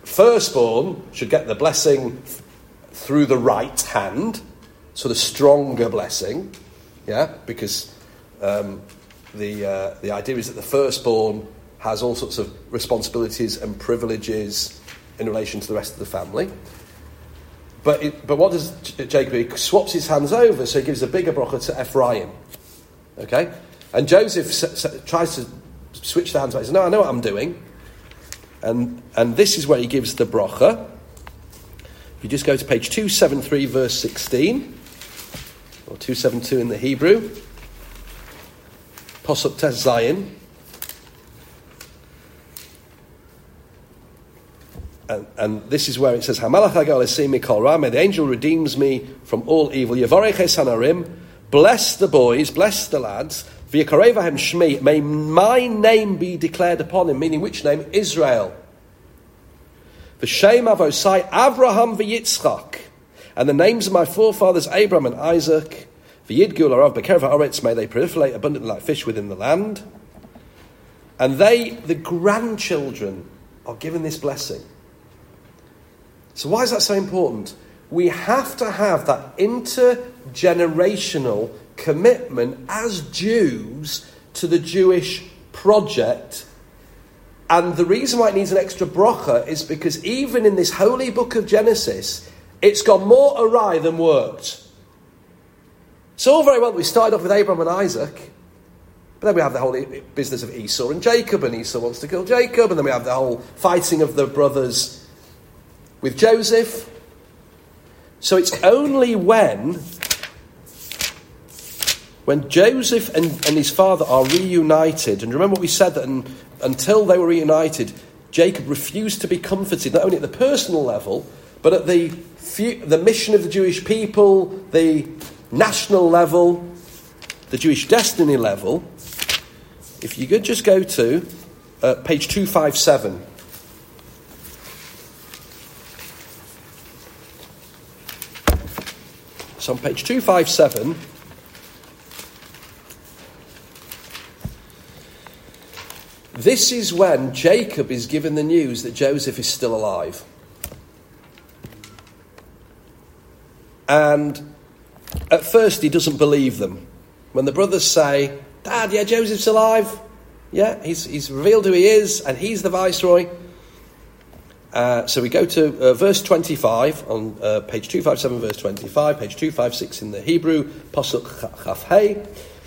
firstborn should get the blessing through the right hand, so the stronger blessing, yeah, because um, the uh, the idea is that the firstborn has all sorts of responsibilities and privileges in relation to the rest of the family. But it, but what does Jacob do? He swaps his hands over, so he gives a bigger bracha to Ephraim. Okay? And Joseph s- s- tries to switch the hands. He says, no, I know what I'm doing. And and this is where he gives the bracha. If you just go to page two seventy-three, verse sixteen, or two seventy-two in the Hebrew, Posuk Tes Zayin. And, and this is where it says, Hamalach Hagal Esim Mikol Ra, may the angel redeems me from all evil. Yevorech es hanarim, bless the boys, bless the lads. V'yakarev hahem shmi, may my name be declared upon him, meaning which name? Israel. V'shem avosai Avraham v'Yitzchak, and the names of my forefathers Abraham and Isaac. V'yidgul arav b'kerev ha'oretz, may they proliferate abundantly like fish within the land. And they, the grandchildren, are given this blessing. So why is that so important? We have to have that intergenerational commitment as Jews to the Jewish project. And the reason why it needs an extra bracha is because even in this holy book of Genesis, it's gone more awry than worked. It's all very well we started off with Abraham and Isaac, but then we have the whole business of Esau and Jacob, and Esau wants to kill Jacob, and then we have the whole fighting of the brothers with Joseph. So it's only when when Joseph and, and his father are reunited, and remember what we said, that un, until they were reunited, Jacob refused to be comforted, not only at the personal level, but at the the mission of the Jewish people, the national level, the Jewish destiny level. If you could just go to uh, page two fifty-seven. So on page two fifty-seven, this is when Jacob is given the news that Joseph is still alive. And at first he doesn't believe them. When the brothers say, Dad, yeah, Joseph's alive. Yeah, he's, he's revealed who he is, and he's the viceroy. Uh, so we go to uh, verse twenty-five on uh, page two fifty-seven, verse twenty-five, page two fifty-six in the Hebrew, Pasuk Chaf Hey.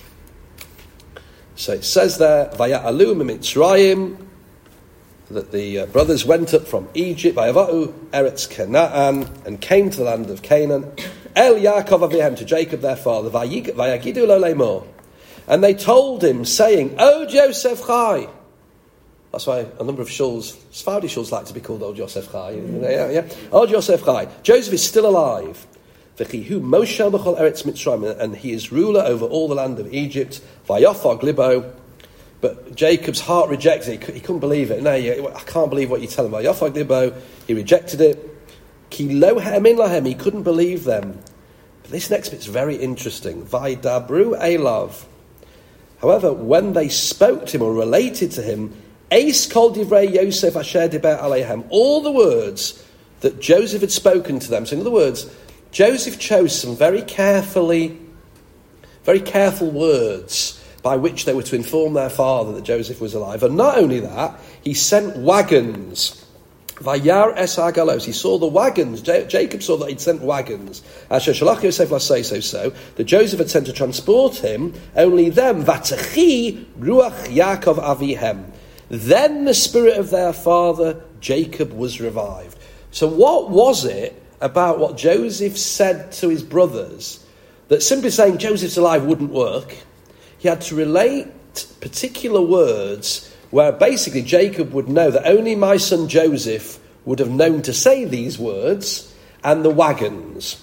So it says there, Vaya'alu Mitzrayim, that the uh, brothers went up from Egypt, Vayava'u Eretz Canaan, and came to the land of Canaan. El Yaakov Avihem, to Jacob their father, Vayagidu lo lemor, and they told him, saying, O Joseph Chai. That's why a number of shuls, Sephardi shuls, like to be called Old Yosef Chai. Yeah, yeah. Old Yosef Chai. Joseph is still alive. V'chihu Moshe b'chol Eretz Mitzrayim, and he is ruler over all the land of Egypt. Vayafag libo. But Jacob's heart rejected it. He couldn't believe it. No, I can't believe what you tell him. Vayafag libo. He rejected it. Ki lo ha'amin lahem. He couldn't believe them. But this next bit's very interesting. Vaydabru elav. However, when they spoke to him or related to him, Eis kol divrei Yosef asher diber aleihem, all the words that Joseph had spoken to them. So in other words, Joseph chose some very carefully, very careful words by which they were to inform their father that Joseph was alive. And not only that, he sent wagons. Vayar es agalos. He saw the wagons. J- Jacob saw that he'd sent wagons. Asher shalach Yosef say so so that Joseph had sent to transport him. Only them vatachi ruach Yaakov avihem. Then the spirit of their father Jacob was revived. So what was it about what Joseph said to his brothers that simply saying Joseph's alive wouldn't work? He had to relate particular words where basically Jacob would know that only my son Joseph would have known to say these words, and the wagons.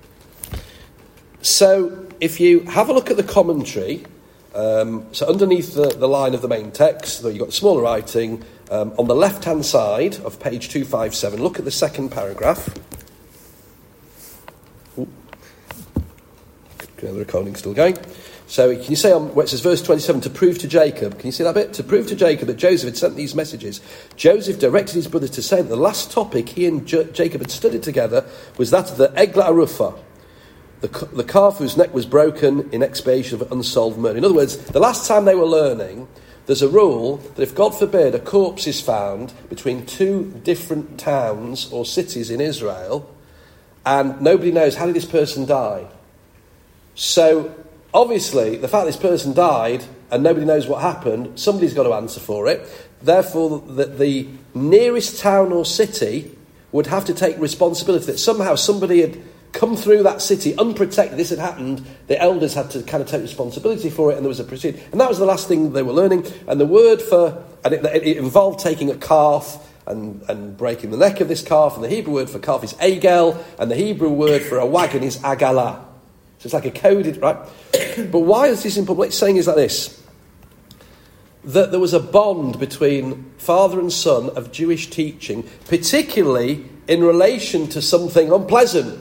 So if you have a look at the commentary, Um, so underneath the, the line of the main text, though you've got the smaller writing, um, on the left-hand side of page two fifty-seven, look at the second paragraph. Ooh. The recording's still going. So can you say on where it says verse twenty-seven, to prove to Jacob, can you see that bit? To prove to Jacob that Joseph had sent these messages, Joseph directed his brothers to say that the last topic he and J- Jacob had studied together was that of the Egla Arufa, the, the calf whose neck was broken in expiation of unsolved murder. In other words, the last time they were learning, there's a rule that if, God forbid, a corpse is found between two different towns or cities in Israel, and nobody knows, how did this person die? So obviously, the fact this person died and nobody knows what happened, somebody's got to answer for it. Therefore, the, the nearest town or city would have to take responsibility that somehow somebody had come through that city unprotected. This had happened. The elders had to kind of take responsibility for it, and there was a proceeding. And that was the last thing they were learning. And the word for, and it, it involved taking a calf and, and breaking the neck of this calf. And the Hebrew word for calf is agel, and the Hebrew word for a wagon is agalah. So it's like a coded, right? But why is this important? What it's saying is like this: that there was a bond between father and son of Jewish teaching, particularly in relation to something unpleasant.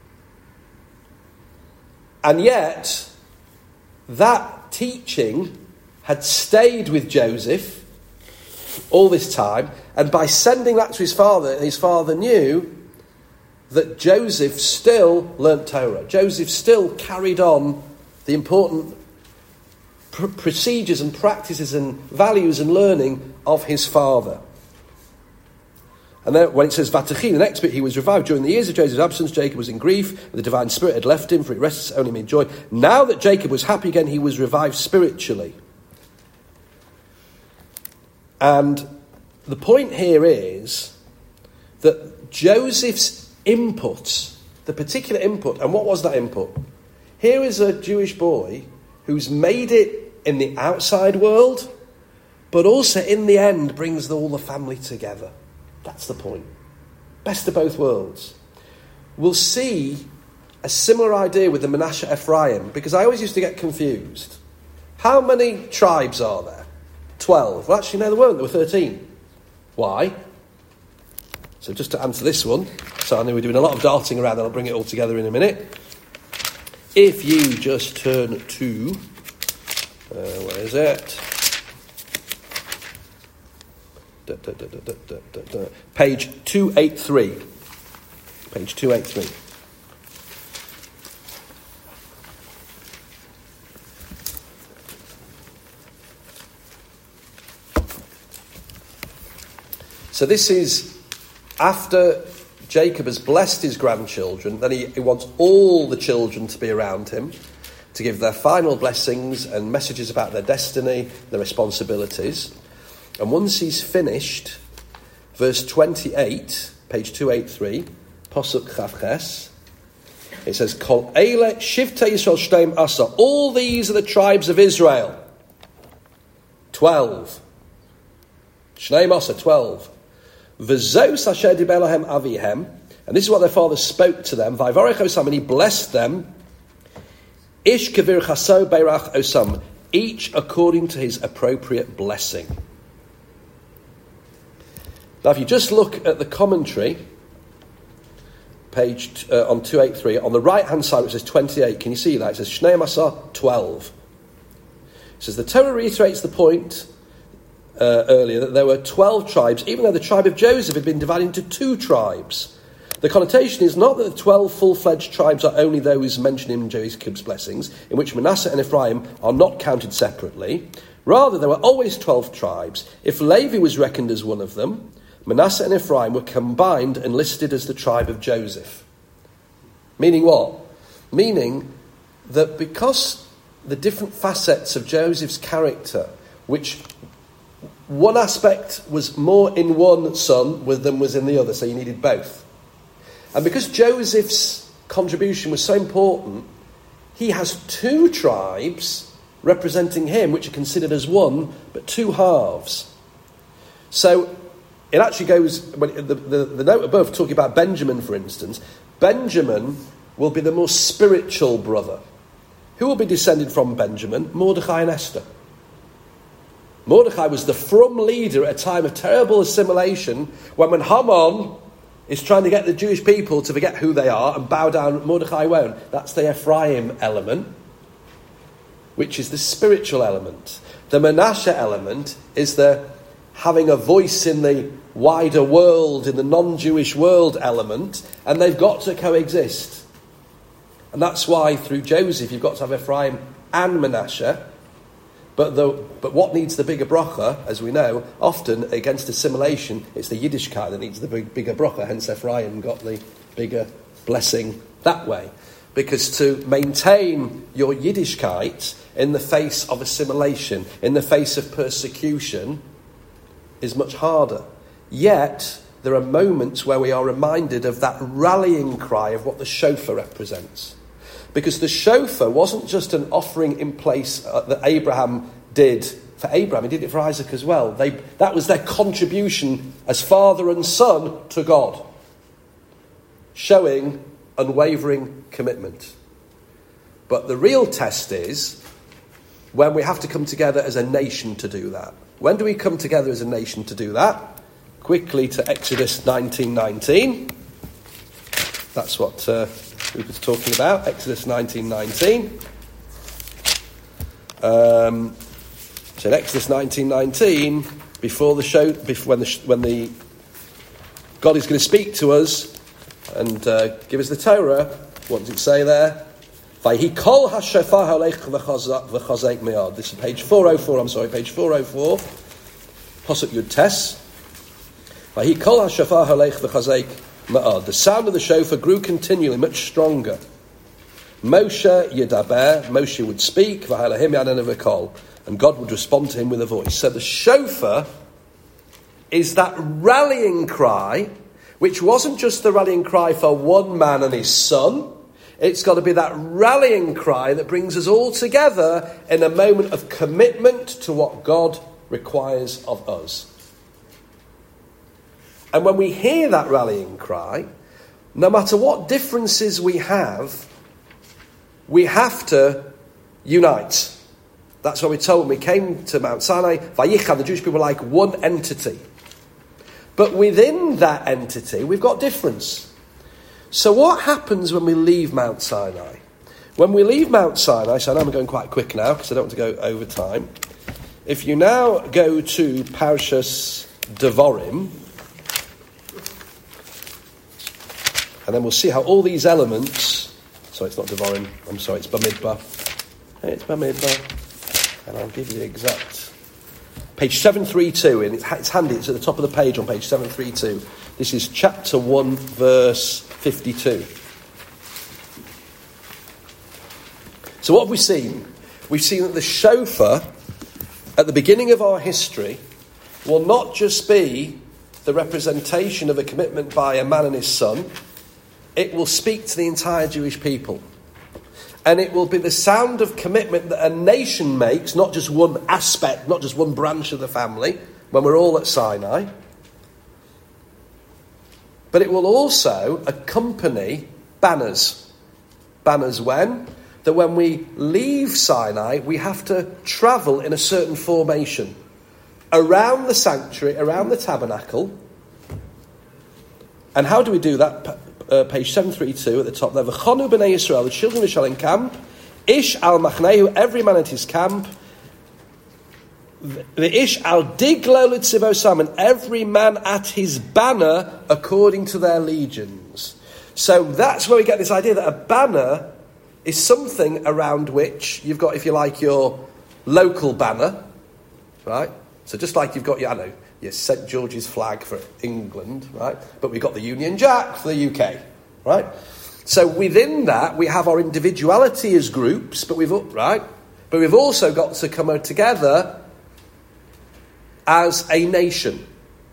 And yet, that teaching had stayed with Joseph all this time, and by sending that to his father, his father knew that Joseph still learnt Torah. Joseph still carried on the important pr- procedures and practices and values and learning of his father. And then when it says Vatachin, the next bit, he was revived. During the years of Joseph's absence, Jacob was in grief, and the divine spirit had left him, for it rests only in joy. Now that Jacob was happy again, he was revived spiritually. And the point here is that Joseph's input, the particular input, and what was that input? Here is a Jewish boy who's made it in the outside world, but also in the end brings all the family together. That's the point. Best of both worlds. We'll see a similar idea with the Manasseh Ephraim, because I always used to get confused. How many tribes are there? Twelve. Well, actually, no, there weren't. There were thirteen. Why? So just to answer this one, so I know we're doing a lot of darting around, and I'll bring it all together in a minute. If you just turn to, uh, where is it? Da, da, da, da, da, da, da. Page two eighty-three. Page two eighty-three. So this is after Jacob has blessed his grandchildren, then he, he wants all the children to be around him to give their final blessings and messages about their destiny, their responsibilities. And once he's finished, verse twenty-eight, page two eighty-three, Posuk Chavches, it says, Kol eile shivtei Yisrael shteim asa. All these are the tribes of Israel. Twelve. Shteim asa, twelve. V'zos asher diber lahem avihem. And this is what their father spoke to them. Vayvarech osam, and he blessed them. Ish kavir chaso beirach osam. Each according to his appropriate blessing. Now, if you just look at the commentary, page uh, on two eighty-three, on the right-hand side, which says twenty-eight, can you see that? It says, Shnei Masah, twelve. It says, the Torah reiterates the point uh, earlier that there were twelve tribes, even though the tribe of Joseph had been divided into two tribes. The connotation is not that the twelve full-fledged tribes are only those mentioned in Jacob's blessings, in which Manasseh and Ephraim are not counted separately. Rather, there were always twelve tribes. If Levi was reckoned as one of them, Manasseh and Ephraim were combined and listed as the tribe of Joseph. Meaning what? Meaning that because the different facets of Joseph's character, which one aspect was more in one son than was in the other, so you needed both. And because Joseph's contribution was so important, he has two tribes representing him, which are considered as one, but two halves. So it actually goes, when the, the, the note above talking about Benjamin, for instance, Benjamin will be the more spiritual brother. Who will be descended from Benjamin? Mordecai and Esther. Mordecai was the frum leader at a time of terrible assimilation, when when Haman is trying to get the Jewish people to forget who they are and bow down, Mordecai won't. That's the Ephraim element. which is the spiritual element. The Manasseh element is the having a voice in the wider world, in the non-Jewish world element, and they've got to coexist. And that's why through Joseph you've got to have Ephraim and Manasseh. But the, but what needs the bigger bracha, as we know, often against assimilation, it's the Yiddishkeit that needs the big, bigger bracha. Hence Ephraim got the bigger blessing that way. Because to maintain your Yiddishkeit in the face of assimilation, in the face of persecution, is much harder. Yet, there are moments where we are reminded of that rallying cry of what the shofar represents. Because the shofar wasn't just an offering in place uh, that Abraham did for Abraham, he did it for Isaac as well. They, that was their contribution as father and son to God, showing unwavering commitment. But the real test is when we have to come together as a nation to do that. When do we come together as a nation to do that? Quickly to Exodus nineteen nineteen. That's what uh, we were talking about. Exodus nineteen nineteen. Um, so in Exodus nineteen nineteen, before the show, before when the when the God is going to speak to us and uh, give us the Torah, what does it say there? Vayikol hashofar halech v'chazek me'ad. This is page four oh four. I'm sorry, page four oh four. Pasuk Yud Tes. Vayikol hashofar halech v'chazek me'ad. The sound of the shofar grew continually, much stronger. Moshe yedaber. Moshe would speak. V'halahim yanan v'kol, and God would respond to him with a voice. So the shofar is that rallying cry, which wasn't just the rallying cry for one man and his son. It's got to be that rallying cry that brings us all together in a moment of commitment to what God requires of us. And when we hear that rallying cry, no matter what differences we have, we have to unite. That's what we're told when we came to Mount Sinai. Vayichad, the Jewish people were like one entity. But within that entity, we've got difference. So what happens when we leave Mount Sinai? When we leave Mount Sinai, so I know I'm going quite quick now because I don't want to go over time. If you now go to Parshas Devarim, and then we'll see how all these elements, sorry, it's not Devarim, I'm sorry, it's Bamidbar. It's Bamidbar, and I'll give you the exact. Page seven thirty-two, and it's handy, it's at the top of the page on page seven thirty-two. This is chapter one, verse fifty-two. So what have we seen? We've seen that the shofar, at the beginning of our history, will not just be the representation of a commitment by a man and his son. It will speak to the entire Jewish people. And it will be the sound of commitment that a nation makes, not just one aspect, not just one branch of the family, when we're all at Sinai. But it will also accompany banners. Banners when? That when we leave Sinai, we have to travel in a certain formation. Around the sanctuary, around the tabernacle. And how do we do that? Uh, page seven thirty-two at the top there. V'chonu b'nei Yisrael, the children of Israel in camp. Ish al machnehu, every man at his camp. The ish al diglo l'tzivosam, and every man at his banner according to their legions. So that's where we get this idea that a banner is something around which you've got, if you like, your local banner, right? So just like you've got your, I know, your Saint George's flag for England, right? But we've got the Union Jack for the U K, right? So within that, we have our individuality as groups, but we've, right? But we've also got to come together as a nation.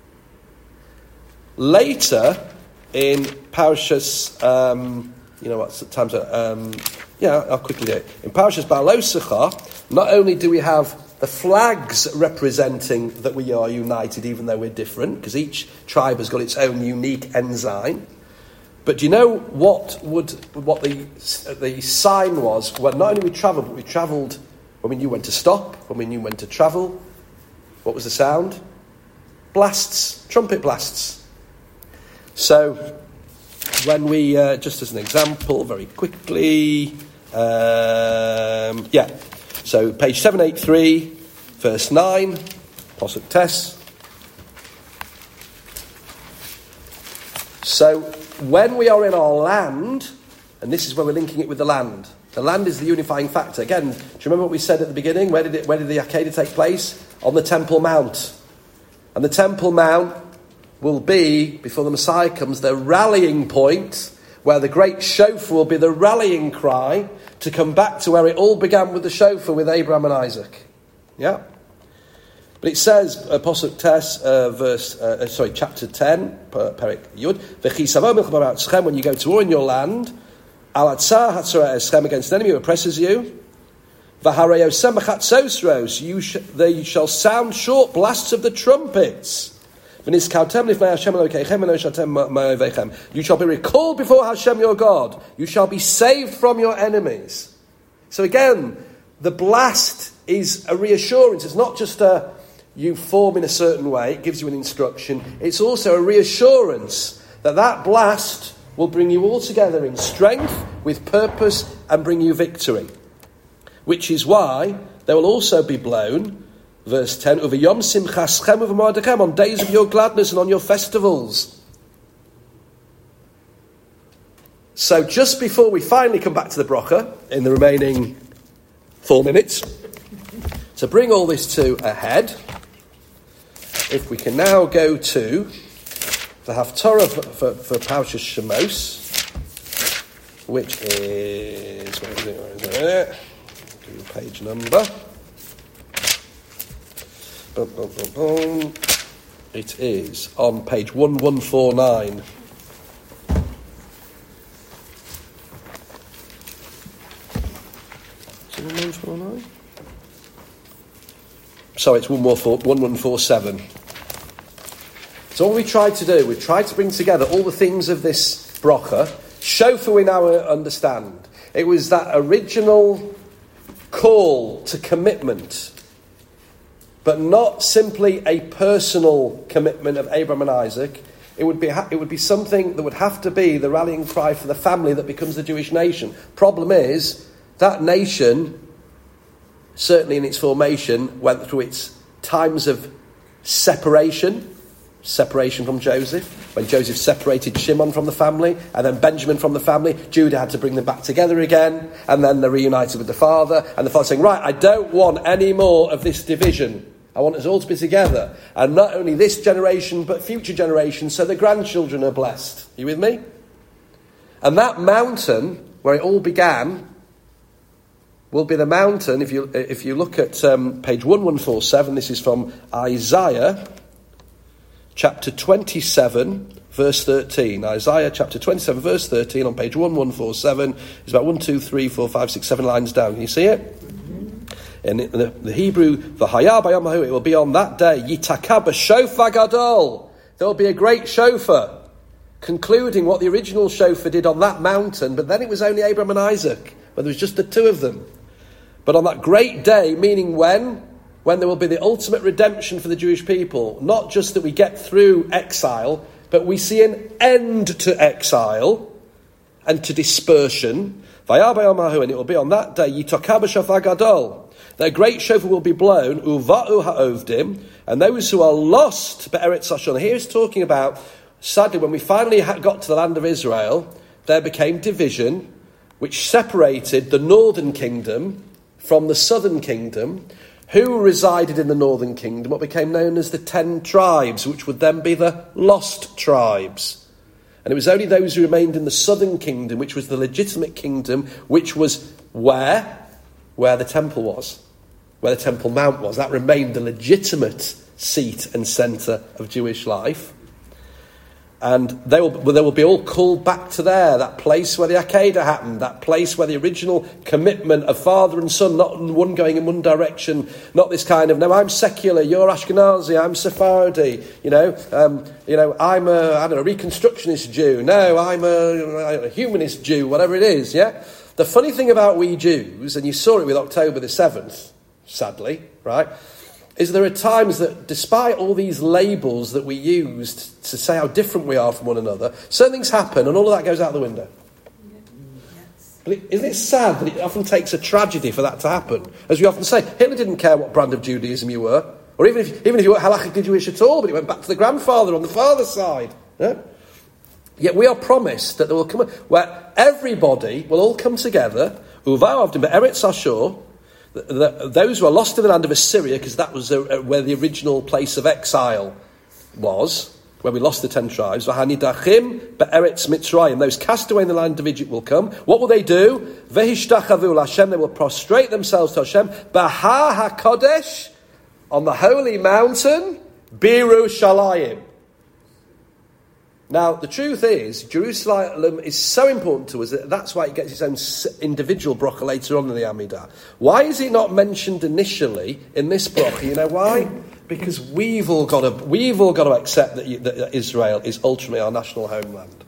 Later, in Parashas, um, you know what, times, um, yeah, I'll quickly do it. In Parashas Baalosachar, not only do we have the flags representing that we are united even though we're different, because each tribe has got its own unique ensign. But do you know what would what the the sign was when not only we travelled, but we travelled when we knew when to stop, when we knew when to travel? What was the sound? Blasts, trumpet blasts. So when we, uh, just as an example, very quickly, um, yeah. So page seven eighty-three, verse nine, Pasuk Tes. So when we are in our land, and this is where we're linking it with the land. The land is the unifying factor. Again, do you remember what we said at the beginning? Where did it, where did the Akedah take place? On the Temple Mount. And the Temple Mount will be, before the Messiah comes, the rallying point, where the great shofar will be the rallying cry to come back to where it all began with the shofar with Abraham and Isaac. Yeah? But it says, uh, Pasuk Tes, uh, verse, uh, sorry, chapter ten, Perek Yud, V'chisavo milchama b'atzchem, when you go to war in your land, al atzah hatzorah eschem, against an enemy who oppresses you, v'harayosem b'chatzosros, you sh- they shall sound short blasts of the trumpets. You shall be recalled before Hashem your God. You shall be saved from your enemies. So again, the blast is a reassurance. It's not just a you form in a certain way. It gives you an instruction. It's also a reassurance that that blast will bring you all together in strength, with purpose, and bring you victory. Which is why there will also be blown, verse ten, over Yom Simchaschem over Mordechem, on days of your gladness and on your festivals. So just before we finally come back to the bracha, in the remaining four minutes, to bring all this to a head, if we can now go to the Haftarah for, for, for Parshas Shemos, which is, where is it, where is it? Give you a page number. Boom, boom, boom, boom. It is on page eleven forty-nine. Is it eleven forty-nine? Sorry, it's eleven forty-seven. So what we tried to do, we tried to bring together all the things of this bracha, shofar we now understand. It was that original call to commitment, but not simply a personal commitment of Abraham and Isaac. It would be it would be something that would have to be the rallying cry for the family that becomes the Jewish nation. Problem is, that nation, certainly in its formation, went through its times of separation, separation from Joseph, when Joseph separated Shimon from the family, and then Benjamin from the family. Judah had to bring them back together again, and then they're reunited with the father, and the father saying, right, I don't want any more of this division. I want us all to be together. And not only this generation, but future generations, so the grandchildren are blessed. Are you with me? And that mountain, where it all began, will be the mountain, if you if you look at um, page eleven forty-seven, this is from Isaiah, chapter twenty-seven, verse thirteen. Isaiah chapter twenty-seven, verse thirteen, on page eleven forty-seven. It's about one, two, three, four, five, six, seven lines down. Can you see it? In the, the Hebrew, v'haya bayom hahu, it will be on that day, yitakah b'shofar gadol. There will be a great shofar, concluding what the original shofar did on that mountain, but then it was only Abraham and Isaac, but there was just the two of them. But on that great day, meaning when? When there will be the ultimate redemption for the Jewish people. Not just that we get through exile, but we see an end to exile and to dispersion. And it will be on that day, yitakah b'shofar gadol. Their great shofar will be blown, uva'u ha'ovdim, and those who are lost be'eretz Hashon. Here he's talking about, sadly, when we finally got to the land of Israel, there became division, which separated the northern kingdom from the southern kingdom. Who resided in the northern kingdom? What became known as the ten tribes, which would then be the lost tribes. And it was only those who remained in the southern kingdom, which was the legitimate kingdom, which was where? Where the temple was. Where the Temple Mount was. That remained the legitimate seat and centre of Jewish life. And they will, they will be all called back to there, that place where the Akedah happened, that place where the original commitment of father and son, not one going in one direction, not this kind of, no, I'm secular, you're Ashkenazi, I'm Sephardi, you know, um, you know, I'm a, I don't know, Reconstructionist Jew, no, I'm a, a humanist Jew, whatever it is, yeah? The funny thing about we Jews, and you saw it with October the seventh, sadly, right, is there are times that despite all these labels that we used to say how different we are from one another, certain things happen and all of that goes out the window. Yes. But isn't it sad that it often takes a tragedy for that to happen? As we often say, Hitler didn't care what brand of Judaism you were, or even if even if you weren't halakhically Jewish at all, but he went back to the grandfather on the father's side. Yeah? Yet we are promised that there will come a, where everybody will all come together, Uvav Avdim Be'eretz Ashur, those who are lost in the land of Assyria, because that was a, a, where the original place of exile was, where we lost the ten tribes. V'hanidachim be'eretz Mitzrayim. Those cast away in the land of Egypt will come. What will they do? V'hishtachavu l'Hashem. They will prostrate themselves to Hashem. B'ha HaKodesh, on the holy mountain, Birushalayim. Now, the truth is, Jerusalem is so important to us that that's why it gets its own individual bracha later on in the Amidah. Why is it not mentioned initially in this bracha? You know why? Because we've all got to we've all got to accept that, that Israel is ultimately our national homeland.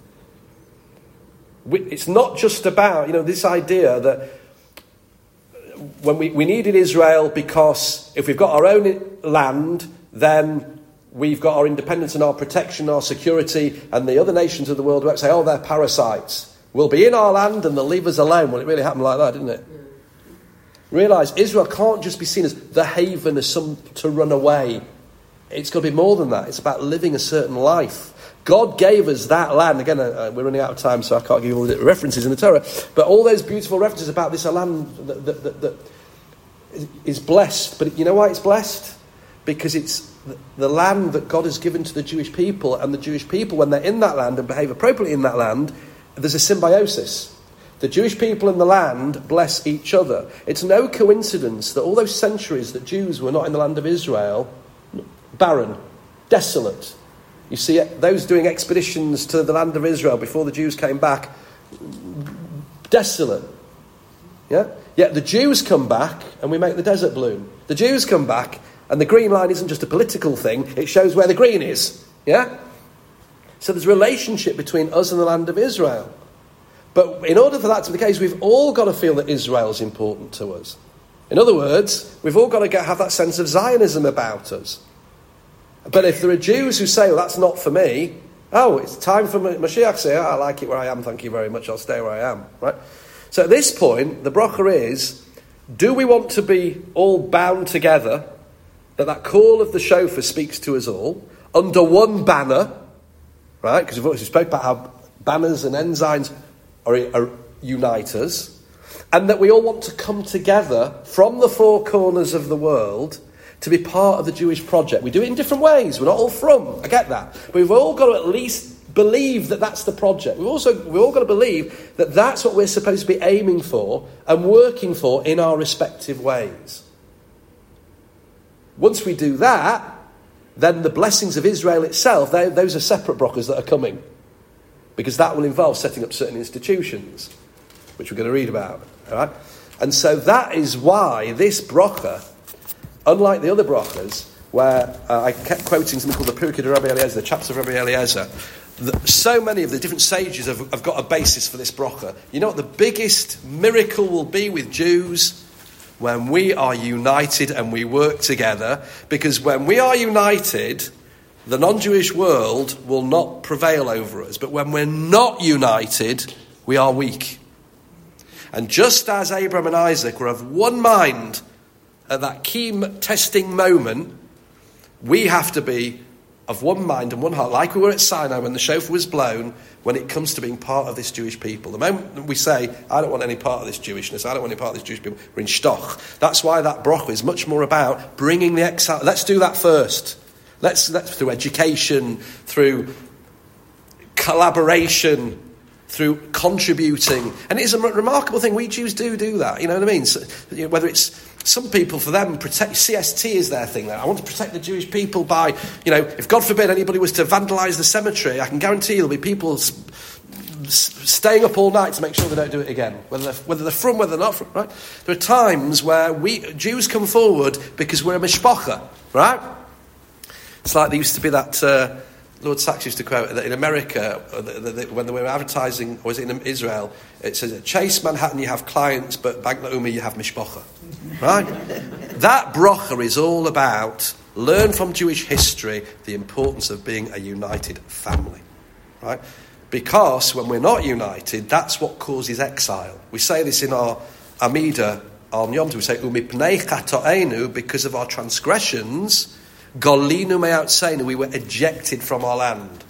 We, it's not just about, you know, this idea that when we, we needed Israel because if we've got our own land, then we've got our independence and our protection, our security, and the other nations of the world won't say, oh, they're parasites. We'll be in our land and they'll leave us alone. Well, it really happened like that, didn't it? Yeah. Realise, Israel can't just be seen as the haven, as some to run away. It's got to be more than that. It's about living a certain life. God gave us that land. Again, uh, we're running out of time, so I can't give you all the references in the Torah. But all those beautiful references about this land that, that, that, that is blessed. But you know why it's blessed? Because it's the land that God has given to the Jewish people, and the Jewish people, when they're in that land and behave appropriately in that land, there's a symbiosis. The Jewish people in the land bless each other. It's no coincidence that all those centuries that Jews were not in the land of Israel, barren, desolate. You see, those doing expeditions to the land of Israel before the Jews came back, desolate. Yeah? Yet the Jews come back and we make the desert bloom. The Jews come back, and the green line isn't just a political thing, it shows where the green is. Yeah? So there's a relationship between us and the land of Israel. But in order for that to be the case, we've all got to feel that Israel's important to us. In other words, we've all got to get, have that sense of Zionism about us. But if there are Jews who say, well, that's not for me, oh, it's time for Mashiach to say, oh, I like it where I am, thank you very much, I'll stay where I am. Right? So at this point, the bracha is, do we want to be all bound together, that that call of the shofar speaks to us all, under one banner, right? Because we've spoke about how banners and ensigns are, are unite us, and that we all want to come together from the four corners of the world to be part of the Jewish project. We do it in different ways. We're not all from. I get that. But we've all got to at least believe that that's the project. We've also we've all got to believe that that's what we're supposed to be aiming for and working for in our respective ways. Once we do that, then the blessings of Israel itself, those are separate brachas that are coming. Because that will involve setting up certain institutions, which we're going to read about. All right? And so that is why this bracha, unlike the other brachas, where uh, I kept quoting something called the Pirkei de Rabbi Eliezer, the chapters of Rabbi Eliezer, the, so many of the different sages have, have got a basis for this bracha. You know what the biggest miracle will be with Jews? When we are united and we work together, because when we are united, the non-Jewish world will not prevail over us. But when we're not united, we are weak. And just as Abraham and Isaac were of one mind at that key testing moment, we have to be of one mind and one heart, like we were at Sinai when the shofar was blown, when it comes to being part of this Jewish people. The moment we say, I don't want any part of this Jewishness, I don't want any part of this Jewish people, we're in shtoch. That's why that bracha is much more about bringing the exile. Let's do that first. Let's, let's through education, through collaboration, through contributing. And it is a remarkable thing. We Jews do do that. You know what I mean? So, you know, whether it's some people, for them, protect C S T is their thing. I want to protect the Jewish people by, you know, if God forbid anybody was to vandalise the cemetery, I can guarantee there'll be people s- s- staying up all night to make sure they don't do it again. Whether they're, whether they're from, whether they're not from, right? There are times where we Jews come forward because we're a mishpacha, right? It's like there used to be that... Uh, Lord Sachs used to quote that in America, uh, the, the, the, when they were advertising, or was it in Israel, it says, at Chase Manhattan you have clients, but Bank Leumi you have mishpacha. Right? That bracha is all about, learn from Jewish history the importance of being a united family. Right? Because when we're not united, that's what causes exile. We say this in our Amida on Yom Tov. We say, Umipnei chato'enu, because of our transgressions, golinu me'outseinu, we were ejected from our land.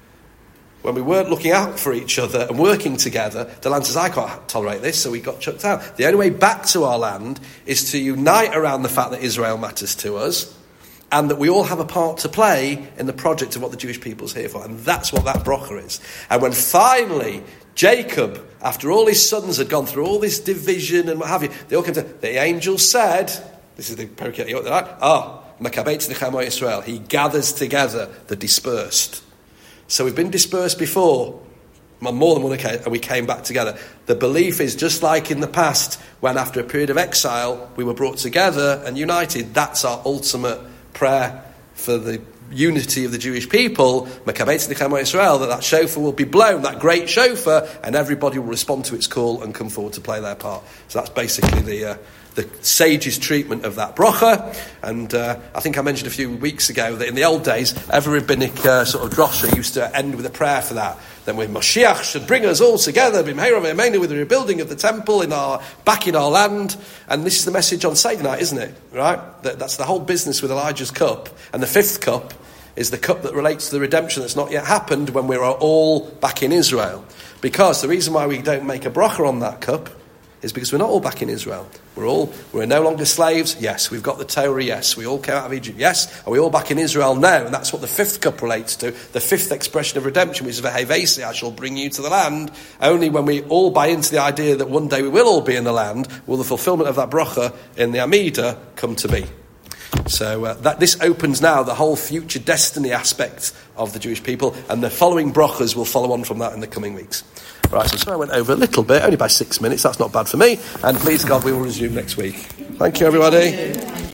When we weren't looking out for each other and working together, the land says, I can't tolerate this, so we got chucked out. The only way back to our land is to unite around the fact that Israel matters to us, and that we all have a part to play in the project of what the Jewish people's here for. And that's what that bracha is. And when finally Jacob, after all his sons had gone through all this division and what have you, they all came to, the angel said, this is the Perikei Yot, ah, Makabetz Nechamo Yisrael, he gathers together the dispersed. So we've been dispersed before, on more than one occasion, and we came back together. The belief is just like in the past, when after a period of exile, we were brought together and united. That's our ultimate prayer for the unity of the Jewish people, Makabetz Nechamo Yisrael, that that shofar will be blown, that great shofar, and everybody will respond to its call and come forward to play their part. So that's basically the uh, the sage's treatment of that bracha. And uh, I think I mentioned a few weeks ago that in the old days, every rabbinic uh, sort of drosha used to end with a prayer for that. Then when Moshiach should bring us all together, with the rebuilding of the temple in our back in our land. And this is the message on Seder night, isn't it? Right? That, that's the whole business with Elijah's cup. And the fifth cup is the cup that relates to the redemption that's not yet happened when we are all back in Israel. Because the reason why we don't make a bracha on that cup is because we're not all back in Israel. We're all, we're no longer slaves. Yes. We've got the Torah. Yes. We all came out of Egypt. Yes. Are we all back in Israel? No. And that's what the fifth cup relates to. The fifth expression of redemption, which is Vehevesi, I shall bring you to the land. Only when we all buy into the idea that one day we will all be in the land, will the fulfillment of that bracha in the Amida come to be. So uh, that this opens now the whole future destiny aspect of the Jewish people, and the following brachas will follow on from that in the coming weeks. Right, so sorry I went over a little bit, only by six minutes, that's not bad for me, and please God we will resume next week. Thank you everybody.